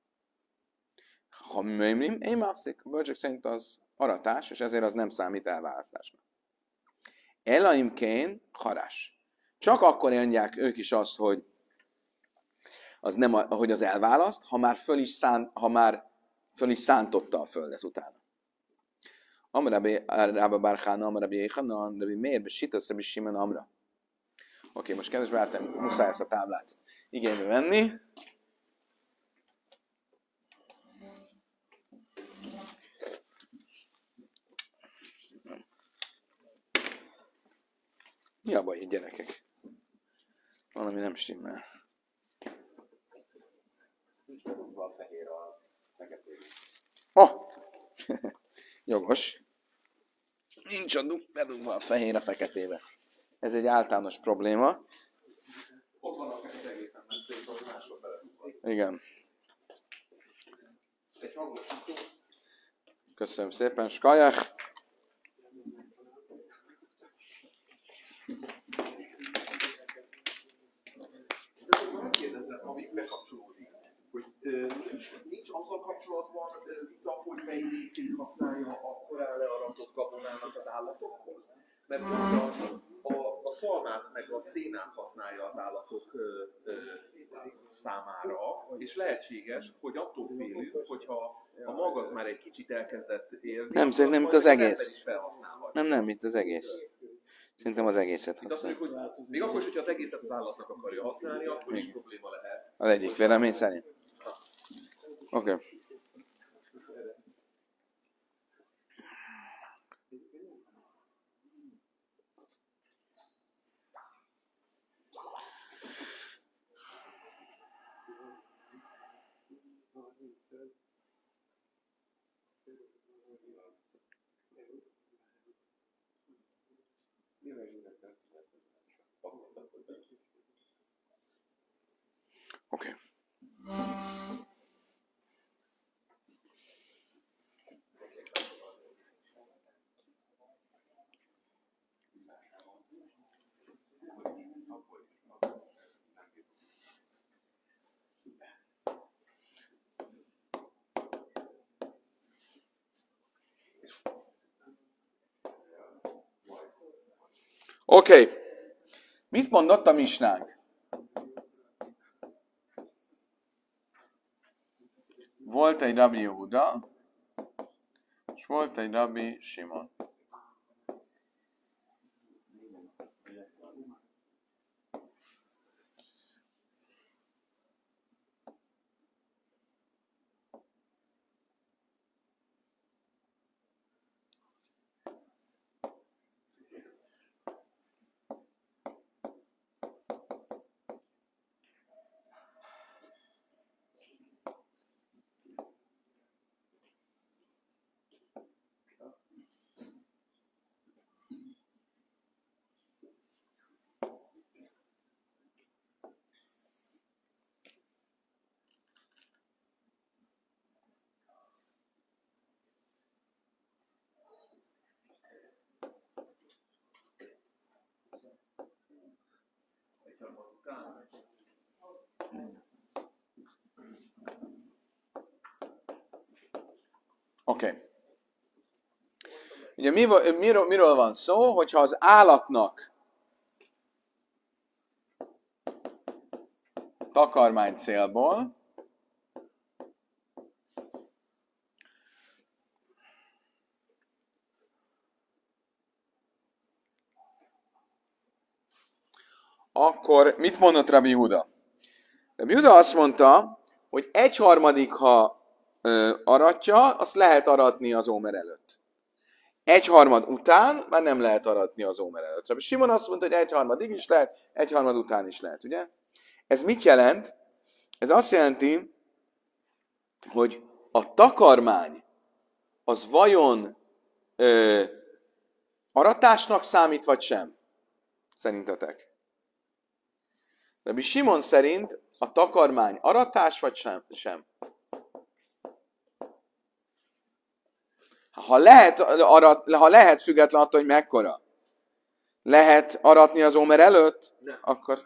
A: Ha műmrim, én mászik, a bölcsök szerint az aratás, és ezért az nem számít elválasztásnak. Elaimkén harás. Csak akkor mondják ők is azt, hogy az, nem, hogy az elválaszt, ha már föl is, szán, ha már föl is szántotta a földet utána. Amrabi Rába Bárhána, Amrabi Jéhanan, Rabbi Meir, Besitasz, Rabbi Simon, Amra. Oké, most kedves barátaim, muszáj ezt a táblát igénybe venni. Mi a baj, gyerekek? Valami nem stimmel.
B: Nincs bedugva a fehér a feketében.
A: Oh! Jogos. Nincs a dug, bedugva a fehér a feketébe. Ez egy általános probléma.
B: Ott van a fekete egészen, nem szerintem, hogy máshol beledugva.
A: Igen.
B: Egy hangosító.
A: Köszönöm szépen, Skajach.
B: Kérdezzem, ami bekapcsolódik, hogy ö, nincs, nincs azzal kapcsolatban ö, vita, hogy melyik részét használja a korán learatott gabonának az állatokhoz? Mert gyakran a, a szalmát meg a szénát használja az állatok ö, ö, számára, és lehetséges, hogy attól félünk, hogyha a mag az már egy kicsit elkezdett élni,
A: Nem, szerintem itt az
B: ember
A: egész.
B: is felhasználhatja.
A: Nem, nem, itt az egész. Szerintem az egészet
B: Itt azt
A: használ.
B: mondjuk, hogy még akkor is, hogyha az egészet az állatnak akarja használni, akkor is probléma lehet.
A: Az egyik vélemény szerint. Oké. Okay. Oké. Okay. Oké. Okay. Mit mondott a misnánk? Volt egy Rabbi Yehuda, és volt egy Rabbi Simon. Oké. Okay. Ugye mi, miről, miről van szó, hogyha az állatnak takarmány célból akkor mit mondott Rabbi Yehuda? Rabbi Yehuda azt mondta, hogy egyharmadik, ha ö, aratja, azt lehet aratni az ómer előtt. Egyharmad után már nem lehet aratni az ómer előtt. Rabbi Simon azt mondta, hogy egyharmadig is lehet, egyharmad után is lehet, ugye? Ez mit jelent? Ez azt jelenti, hogy a takarmány az vajon ö, aratásnak számít, vagy sem? Szerintetek? Rabbi Simon szerint a takarmány aratás, vagy sem? sem? Ha lehet, arat, ha lehet független attól, hogy mekkora, lehet aratni az ómer előtt,
B: Nem.
A: akkor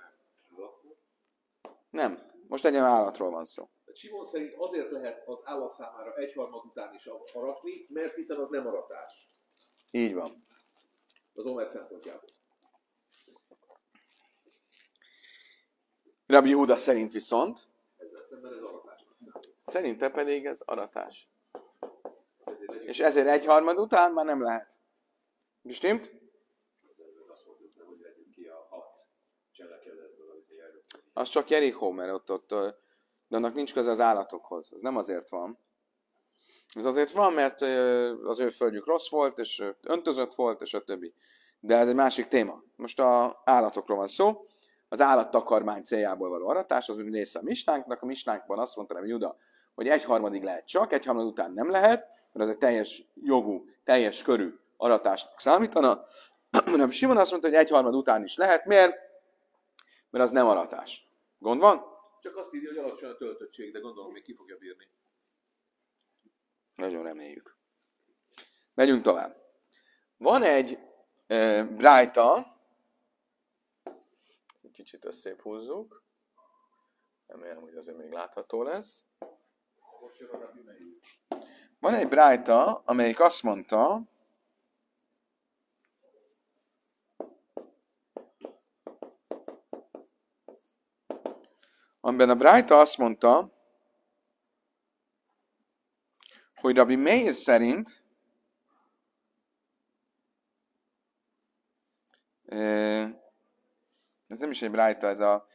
A: nem. Most egy állatról van szó.
B: Simon szerint azért lehet az állat számára egyharmad után is aratni, mert hiszen az nem aratás.
A: Így van.
B: Az ómer szempontjából.
A: Rabbi Yehuda szerint viszont,
B: Ezzel szemben ez aratásnak számít.
A: szerinte pedig ez aratás. És ezért egyharmad után már nem lehet. Stimmt?
C: Azt mondjuk nem, hogy vegyünk ki a hat cselekedetből, amit járjuk.
A: Az csak Jerichó, mert ott, ott, de annak nincs köze az állatokhoz. Ez nem azért van. Ez azért van, mert az ő földjük rossz volt, és öntözött volt, és a többi. De ez egy másik téma. Most az állatokról van szó. Az állattakarmány céljából való aratás, az része a misnánknak. A misnánkban azt mondta hogy Juda, hogy egyharmadig lehet csak, egyharmad után nem lehet, mert az egy teljes jogú, teljes körű aratásnak számítana. Nem Simon azt mondta, hogy egyharmad után is lehet. Miért? Mert az nem aratás. Gond van?
B: Csak azt írja, hogy alacsony a töltöttség, de gondolom még ki fogja bírni.
A: Nagyon reméljük. Megyünk tovább. Van egy e, brájta, egy kicsit összép húzzuk, remélem, hogy azért még látható lesz.
B: Most jön a Rabbi Meir.
A: Van egy brájta, amelyik azt mondta, amiben a brájta azt mondta, hogy Rabbi Meir szerint ez nem is egy brájta, ez a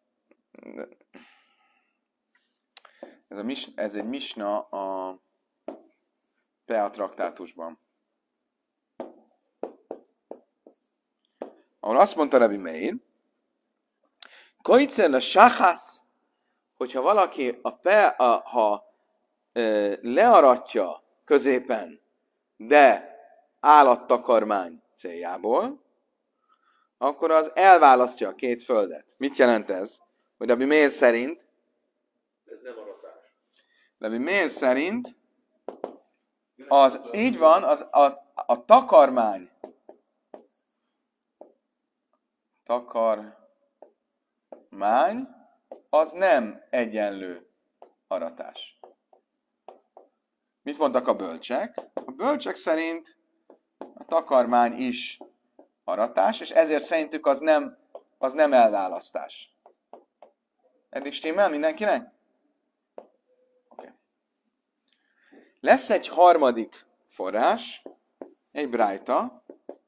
A: ez, a mis, ez egy misna a Pea traktátusban. Ahol azt mondta Rabbi Meir, Koicel a sáhász, hogyha valaki a pe, a, ha e, learatja középen, de állattakarmány céljából, akkor az elválasztja a két földet. Mit jelent ez? Hogy Rabbi Meir szerint,
B: Ez nem aratás.
A: Rabbi Meir szerint, az így van, az, a, a takarmány, takarmány, az nem egyenlő aratás. Mit mondtak a bölcsek? A bölcsek szerint a takarmány is aratás, és ezért szerintük az nem, az nem elválasztás. Eddig stimmel mindenkinek? Okay. Lesz egy harmadik forrás, egy brájta,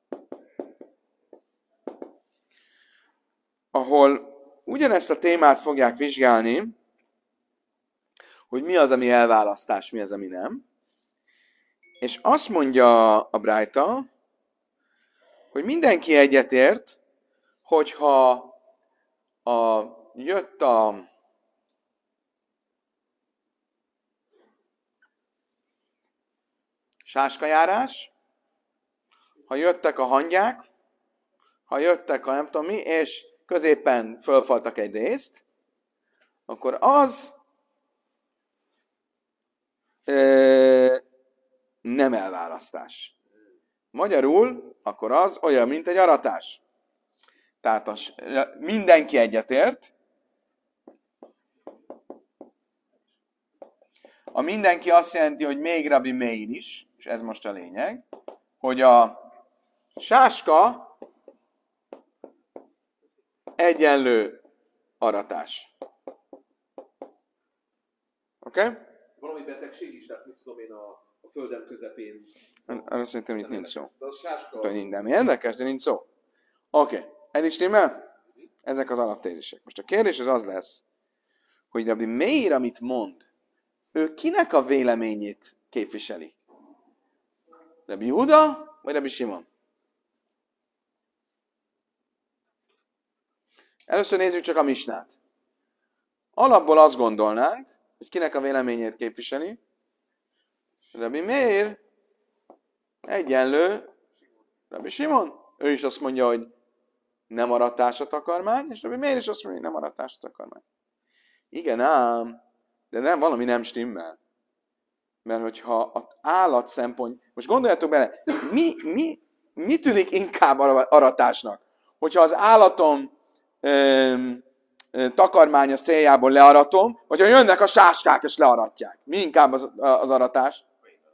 A: ahol ugyanezt a témát fogják vizsgálni, hogy mi az, ami elválasztás, mi az, ami nem. És azt mondja a brájta, hogy mindenki egyetért, hogyha a, jött a sáskajárás, ha jöttek a hangyák, ha jöttek a nem tudom mi, és középen fölfaltak egy részt, akkor az ö, nem elválasztás. Magyarul, akkor az olyan, mint egy aratás. Tehát a, mindenki egyetért. A mindenki azt jelenti, hogy még Rabbi Meir is, és ez most a lényeg, hogy a sáska egyenlő aratás. Oké? Okay?
B: Valami betegség is, tehát mit tudom én a, a földem közepén.
A: Arra szerintem itt nincs szó.
B: De az sáska.
A: De nem érdekes, de nincs szó. Oké. Okay. Eddig stimmel? Ezek az alaptézisek. Most a kérdés az az lesz, hogy Rabbi Meir, amit mond, ő kinek a véleményét képviseli? Rabbi Yehuda vagy Rabbi Simon? Először nézzük csak a misnát. Alapból azt gondolnánk, hogy kinek a véleményét képviseli. Rabbi Meir egyenlő Rabbi Simon. Ő is azt mondja, hogy nem aratás a takarmány, és Rabbi Meir is azt mondja, hogy nem aratás a takarmány. Igen ám, de nem, valami nem stimmel. Mert hogyha az állat szempont... Most gondoljatok bele, mi, mi, mi tűnik inkább aratásnak? Hogyha az állatom öm, öm, takarmánya céljából learatom, vagy ha jönnek a sáskák és learatják. Mi inkább az, az aratás?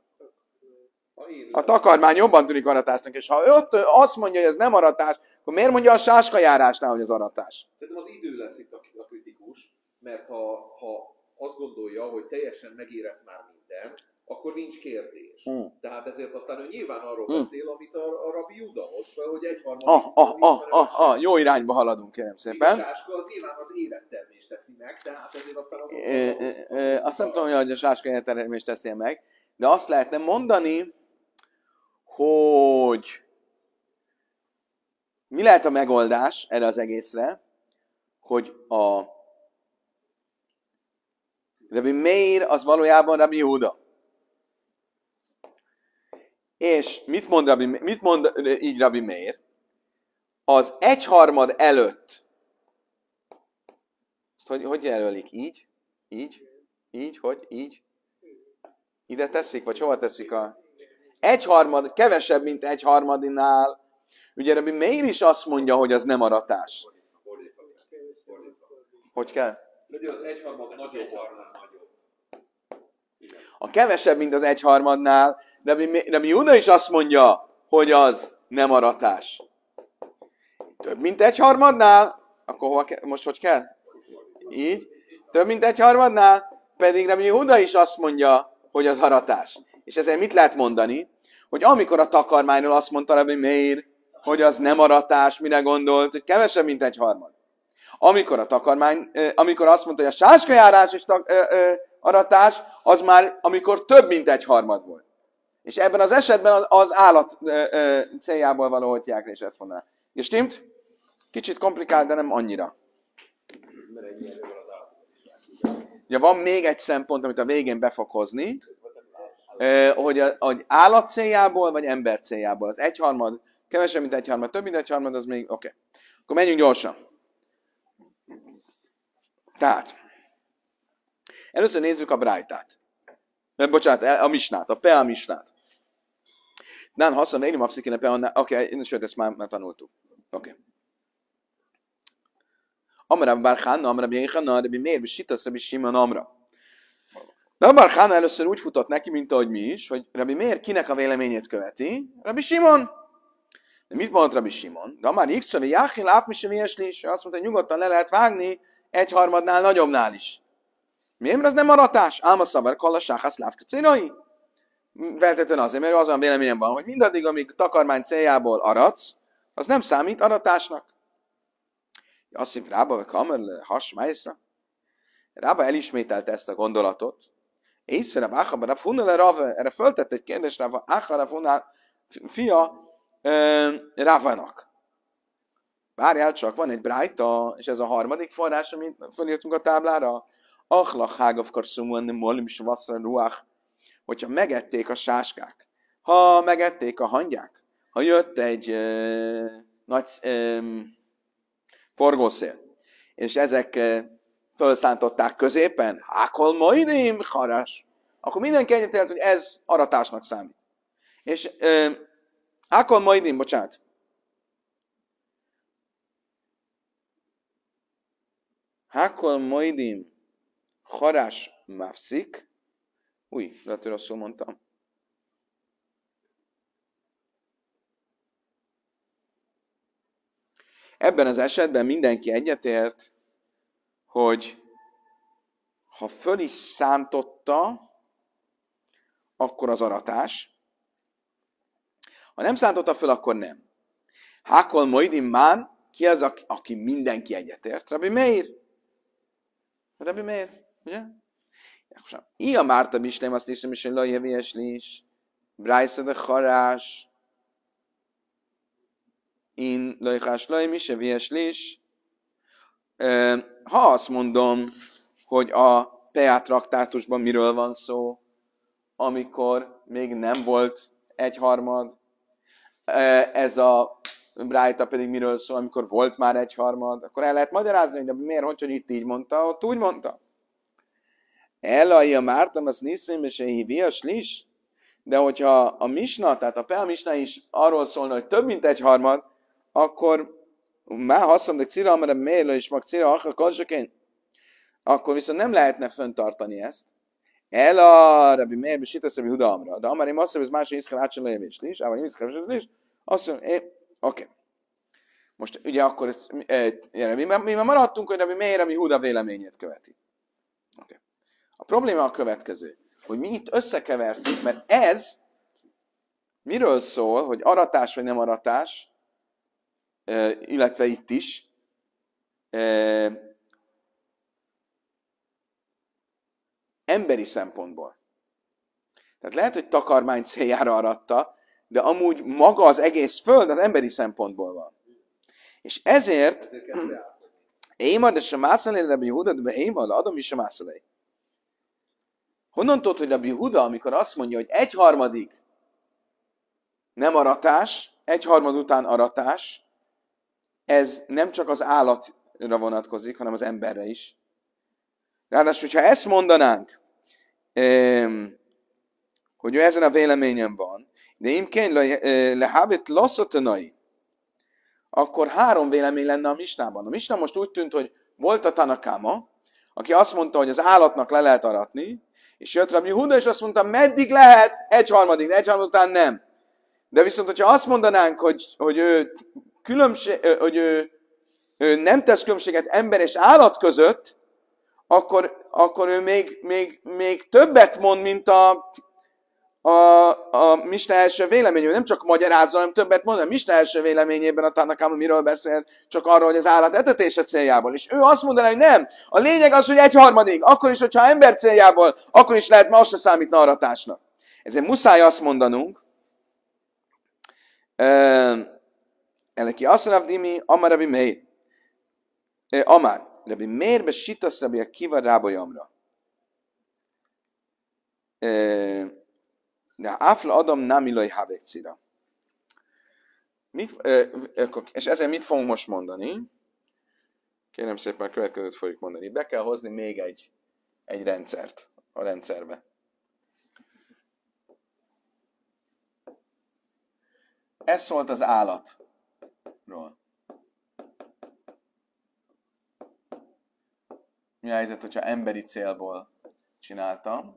A: A takarmány jobban tűnik aratásnak, és ha ott azt mondja, hogy ez nem aratás, akkor miért mondja a sáskajárásnál, hogy az aratás?
B: Szerintem az idő lesz itt a kritikus, mert ha, ha azt gondolja, hogy teljesen megérett már minden, akkor nincs kérdés. Hmm. Tehát ezért aztán ő nyilván arról hmm. beszél, amit a, a Rabbi Júda hoz fel, hogy egyharmadik...
A: Ah, ah, ah, ah, ah, jó irányba haladunk, kérem szépen.
B: A sáska az nyilván az élettermést teszi meg, tehát ezért aztán az...
A: E, e, e, azt nem tudom, hogy a sáska élettermést teszi meg, de azt lehetne mondani, hogy mi lehet a megoldás erre az egészre, hogy a Rabbi Meir az valójában Rabbi Júda. És mit mond, Rabbi, mit mond így Rabbi Meir? Az egyharmad előtt, ezt hogy, hogy jelölik? Így? Így? Így? Hogy? Így? Ide teszik? Vagy hova teszik a... Egyharmad, kevesebb, mint egyharmadinál. Ugye Rabbi Meir is azt mondja, hogy az nem aratás. Hogy kell?
B: Ugye az egyharmad nagyobb.
A: A kevesebb, mint az egyharmadnál, Rabbi, Rabbi Júda is azt mondja, hogy az nem aratás. Több, mint egyharmadnál, akkor hova ke- most hogy kell? Így. Több, mint egyharmadnál, pedig Rabbi Júda is azt mondja, hogy az aratás. És ezért mit lehet mondani? Hogy amikor a takarmányról azt mondta Rabbi Meir, hogy az nem aratás, mire gondolt, hogy kevesebb, mint egyharmad. Amikor a takarmány, amikor azt mondta, hogy a sáskajárás és tak, ö, ö, aratás, az már amikor több, mint egyharmad volt. És ebben az esetben az, az állat ö, ö, céljából való hotyákra is ezt mondaná. És stimmt? Kicsit komplikált, de nem annyira. Ugye van még egy szempont, amit a végén be fog hozni, hogy, a, hogy állat céljából, vagy ember céljából. Az egyharmad, kevesebb, mint egyharmad, több, mint egyharmad, az még oké. Okay. Akkor menjünk gyorsan. Tehát, először nézzük a brájtát. Bocsánat, a misnát, a pea misnát. Nán haszon, én nem afszik, oké, okay, sőt, ezt már, már tanultuk. Oké. Okay. Amra Barchana, Amra Bjéchana, Rabbi Meir, Sitasz, Rabbi Simon, Amra. Rabbi Barchana először úgy futott neki, mint ahogy mi is, hogy Rabbi Meir kinek a véleményét követi? Rabbi Simon. De mit mondott Rabbi Simon? De már X-övi Jáchil, Áfmiseviesli is, azt mondta, hogy nyugodtan le lehet vágni egyharmadnál nagyobbnál is. Miért? Ez nem aratás? Álma szabar, kalla, sáhász, lávka, cérai. Feltétlenül azért, mert azon véleményem van, hogy mindaddig, amíg takarmány céljából aratsz, az nem számít aratásnak. Azt mondja, Rába, vagy Kamer, hasmájsza. Rába elismételte ezt a gondolatot. Észre, Rába, Áha, Rába, Funele, Rava, erre föltett egy kérdést, Rába, Áha, Rába, Funele, fia Rávának. Várjál csak, van egy brájta, és ez a harmadik forrás, amit fölírtunk a táblára. Achlach, Hágav, Karszumon, Molim, és Vasszra, Ruach. Hogyha megették a sáskák, ha megették a hangyák, ha jött egy uh, nagy um, forgószél, és ezek uh, felszántották középen, hákol majdim, harás, akkor mindenki egyetért, hogy ez aratásnak számít. És uh, hákol majdim, bocsánat, hákol majdim, harás mafszik, új, lehet, hogy rosszul mondtam. Ebben az esetben mindenki egyetért, hogy ha föl is szántotta, akkor az aratás. Ha nem szántotta föl, akkor nem. Hákol Moidim Mán, ki az, aki mindenki egyetért? Rabbi Meir. Rabbi Meir, ugye? Ilyen Márta Bislém, azt hiszem is, hogy lajeviesli is. Brájsza de harás. In lajhás lajm is, eviesli is. Ha azt mondom, hogy a Peá traktátusban miről van szó, amikor még nem volt egyharmad, ez a Brájta pedig miről szól, amikor volt már egyharmad, akkor el lehet magyarázni, hogy miért, hogy itt így mondta, ott úgy mondta. Elaia mártam, az niszim, és egy vias lis. De hogyha a misna, tehát a Pea misna is arról szólna, hogy több mint egy harmad, akkor már haszom, de cira, amire mérle is mag cira, akar karsaként, akkor viszont nem lehetne föntartani ezt. El a Rabbi Meir besítesz Rabbi Huda Amra. De amár én azt mondom, hogy más iszkel átcsinálja és is, ával én iszkel is, azt mondom, oké. Okay. Most ugye akkor e, mi, mi már maradtunk, hogy Rabbi Meir Rabbi Huda véleményét követi. Okay. A probléma a következő, hogy mi itt összekevertük, mert ez miről szól, hogy aratás vagy nem aratás, e, illetve itt is, e, emberi szempontból. Tehát lehet, hogy takarmány céljára aratta, de amúgy maga az egész föld az emberi szempontból van. És ezért Émad és a mászalé, Rabbi Huda, de Émad, adom is a mászalé. Honnan tudod, hogy Rabbi Huda, amikor azt mondja, hogy egy harmadik nem aratás, egy harmad után aratás, ez nem csak az állatra vonatkozik, hanem az emberre is. Ráadásul, hogyha ezt mondanánk, hogy ő ezen a véleményen van, de imkén lehábit losszotanai, akkor három vélemény lenne a misnában. A misna most úgy tűnt, hogy volt a Tanakama, aki azt mondta, hogy az állatnak le lehet aratni, és jött Rabbi Huda, és azt mondta, meddig lehet, egy harmadik, de egy harmadik után nem. De viszont, hogyha azt mondanánk, hogy, hogy, ő, különbség, hogy ő, ő nem tesz különbséget ember és állat között, akkor, akkor ő még, még, még többet mond, mint a, a, a Misna első vélemény. Ő nem csak magyarázza, hanem többet mond. A Misna első véleményében a Tanakama miről beszél? Csak arról, hogy az állat etetése céljából. És ő azt mondaná, hogy nem. A lényeg az, hogy egy harmadik. Akkor is, hogyha ember céljából, akkor is lehet, mert az se számít aratásnak. Ezért muszáj azt mondanunk, Eleki Aszrav Dimi, Amar Rabbi Meir. Amar. Rabbi Meir besítasz Rabbi Akiva Rábajamra. De áfla adom nem illaj havekcira. És ezzel mit fogunk most mondani? Kérem szépen, a következőt fogjuk mondani. Be kell hozni még egy, egy rendszert a rendszerbe. Ez szólt az állatról. Mi a helyzet, hogyha emberi célból csináltam?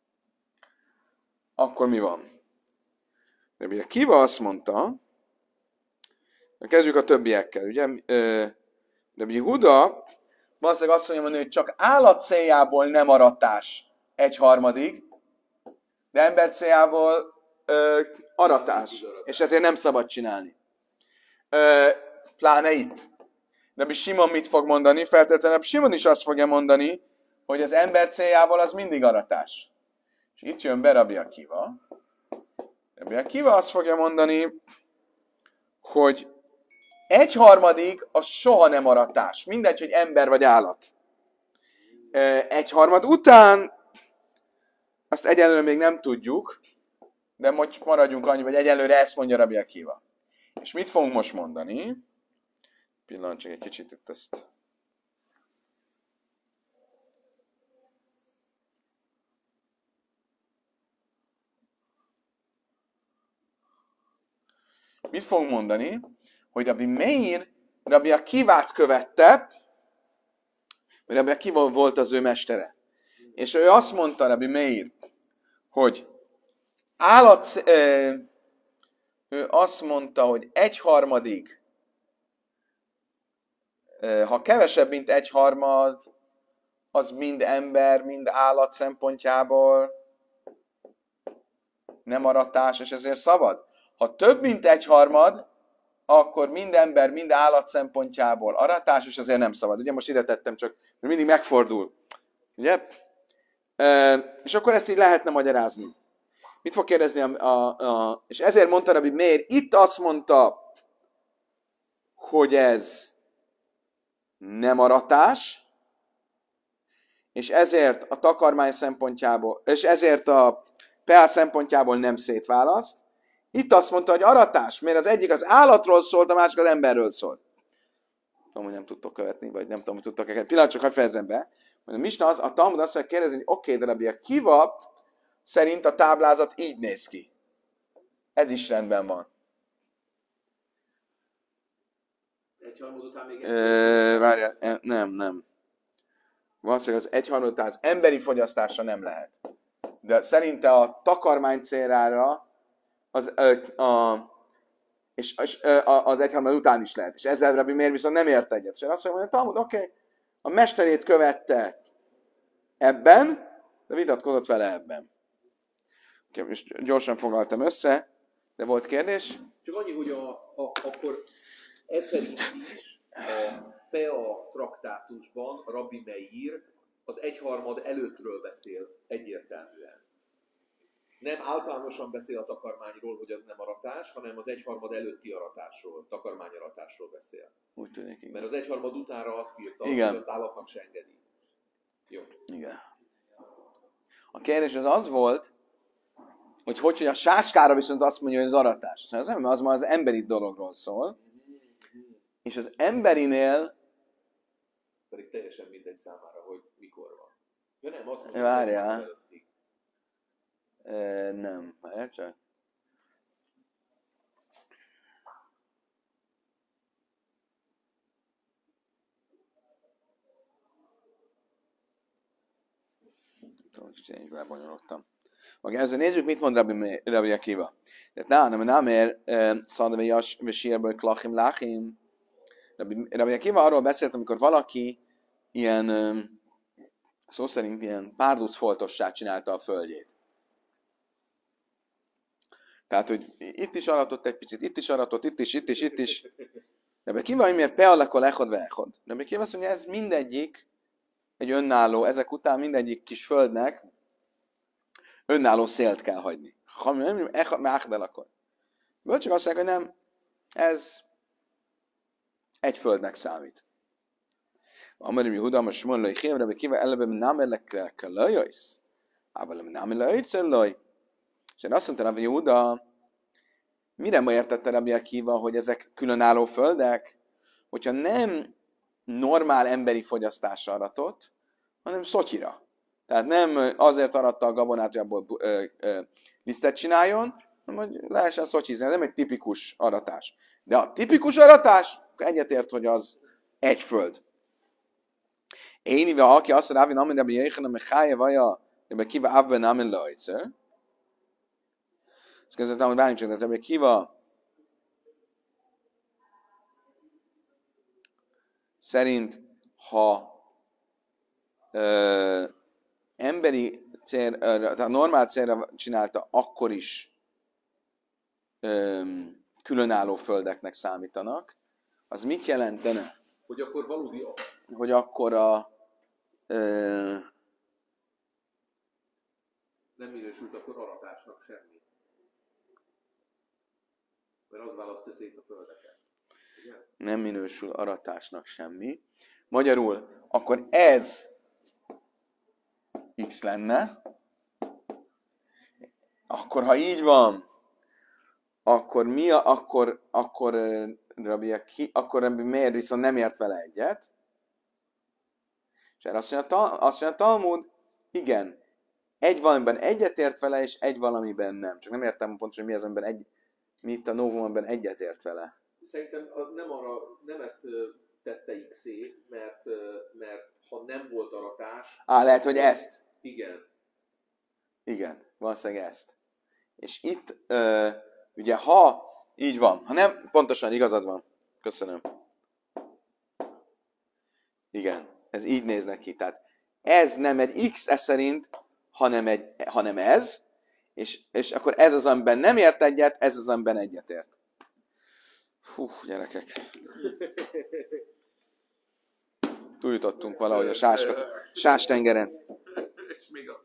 A: Akkor mi van? Rabbi Akiva azt mondta, kezdjük a többiekkel, ugye? Rabbi Huda valószínűleg azt mondja, hogy csak állat céljából nem aratás egy harmadig, de ember céljából ö, aratás, és ezért nem szabad csinálni. Ö, pláne itt. Rabbi Simon mit fog mondani? Feltétlenül Simon is azt fogja mondani, hogy az ember céljából az mindig aratás. És itt jön be Rabbi Akiva. Rabbi Akiva azt fogja mondani, hogy egy harmadig az soha nem aratás. Mindegy, hogy ember vagy állat. Egy harmad után, azt egyelőre még nem tudjuk, de most maradjunk annyi, hogy egyelőre ezt mondja Rabbi Akiva. És mit fogunk most mondani? Pillanat, csak egy kicsit itt ezt... Mit fogunk mondani? Hogy Rabbi Meir Rabbi Akivát követte, vagy Rabbi Akiva volt az ő mestere. És ő azt mondta, Rabbi Meir, hogy állat, ő azt mondta, hogy egy harmadig, ha kevesebb, mint egy harmad, az mind ember, mind állat szempontjából nem aratás, és ezért szabad. Ha több, mint egy harmad, akkor mind ember, mind állat szempontjából aratás, és ezért nem szabad. Ugye most ide tettem, csak mindig megfordul. Ugye? E, és akkor ezt így lehetne magyarázni. Mit fog kérdezni? A, a, a, és ezért mondta Rabbi Meir, itt azt mondta, hogy ez nem aratás, és ezért a takarmány szempontjából, és ezért a pé á szempontjából nem szétválaszt. Itt azt mondta, hogy aratás, mert az egyik az állatról szólt, a másik az emberről szólt. Nem tudom, hogy nem tudtok követni, vagy nem tudom, hogy tudtok követni. Pillanat, csak hadd fejezzem be. A Misna az, a Talmud azt mondja, kérdezni, hogy oké, okay, de Rabbi Akiva szerint a táblázat így néz ki. Ez is rendben van.
B: Egyharmad után még egy...
A: Ö, várjál, e, nem, nem. Valószínűleg az egyharmad után az emberi fogyasztásra nem lehet. De szerinte a takarmány célrára az, ö, a, és, és ö, az egyharmad után is lehet. És ezzel Rabbi Meir viszont nem ért egyet. És azt mondja, hogy Talmud, oké, okay, a mesterét követte ebben, de vitatkozott vele ebben. Okay, most gyorsan foglaltam össze, de volt kérdés?
B: Csak annyi, hogy a, a, akkor ez szerint is a Pea traktátusban a Rabbi Meir az egyharmad előttről beszél egyértelműen. Nem általánosan beszél a takarmányról, hogy az nem aratás, hanem az egyharmad előtti aratásról, takarmányaratásról beszél.
A: Úgy tűnik, igen.
B: Mert az egyharmad utánra azt írta,
A: igen.
B: hogy azt állatnak se engedi. Jó.
A: Igen. A kérdés az az volt, hogy hogy, hogy a sáskára viszont azt mondja, hogy az aratás. Az nem, az már az emberi dologról szól. És az emberinél...
B: Pedig teljesen mindegy számára, hogy mikor van. Ja nem, azt mondja,
A: várjál.
B: hogy
A: E, nem, várjál csak. Én is belebonyolodtam. Oké, ezzel nézzük, mit mond Rabbi, Rabbi Akiva. Tehát na, nem, nem ér, szadve jas, vesírből klachim lachim. Rabbi, Rabbi Akiva arról beszélt, amikor valaki ilyen, szó szerint ilyen párducfoltossá csinálta a földjét. Tehát, hogy itt is aratott egy picit, itt is aratott, itt is, itt is, itt is. Rabbi Akiva, hogy miért pealakol echod ve echod. Rabbi Akiva azt mondja, ez mindegyik egy önálló, ezek után mindegyik kis földnek önálló szélt kell hagyni. Ha nem, echod akkor. Bölcsök azt mondják, hogy nem, ez egy földnek számít. Amarim Yehuda, most mondja, hogy Rabbi Akiva eleve nem érlek kell lajajsz. Ában nem lajajsz laj. És én azt mondta, Rabbi Yehuda, mire ma értette Rabbi Akiva, hogy ezek különálló földek, hogyha nem normál emberi fogyasztásra aratott, hanem szotyira. Tehát nem azért aratta a gabonát, hogy abból ö, ö, lisztet csináljon, hanem hogy lehessen szotyizni. Ez nem egy tipikus aratás. De a tipikus aratás egyetért, hogy az egy föld. Én ive, aki azt mondja, hogy nem jöjjön, hogy hája vaja, hogy kiva abban nem lejtszer. Ezt kezdett, hogy várjunk csak, hogy kiva szerint, ha ö, emberi cél, tehát normál célra csinálta, akkor is ö, különálló földeknek számítanak. Az mit jelentene?
B: Hogy akkor valódi...
A: Hogy akkor a... Ö,
B: nem minősült akkor aratásnak semmi. Mert az választja szét a földeket. Ugye?
A: Nem minősül aratásnak semmi. Magyarul, akkor ez X lenne. Akkor, ha így van, akkor mi a, akkor, akkor Rabbi Aki, akkor Rabbi Meir viszont nem ért vele egyet. És erre azt mondja, azt mondja Talmud, igen, egy valamiben egyetért vele, és egy valamiben nem. Csak nem értem pontosan, mi az, amiben egy, mi itt a novum, amiben egyetért vele.
B: Szerintem nem, arra, nem ezt tette X-é, mert, mert ha nem volt aratás...
A: Á, lehet, hogy ezt.
B: Igen.
A: Igen, valószínűleg ezt. És itt, ö, ugye, ha így van, ha nem, pontosan igazad van. Köszönöm. Igen, ez így néz neki. Tehát ez nem egy X ez szerint, hanem, egy, hanem ez, és, és akkor ez az, amiben nem ért egyet, ez az, amiben egyetért. Hú, gyerekek. Túljutottunk valahogy a sás, sás tengeren.
B: És még a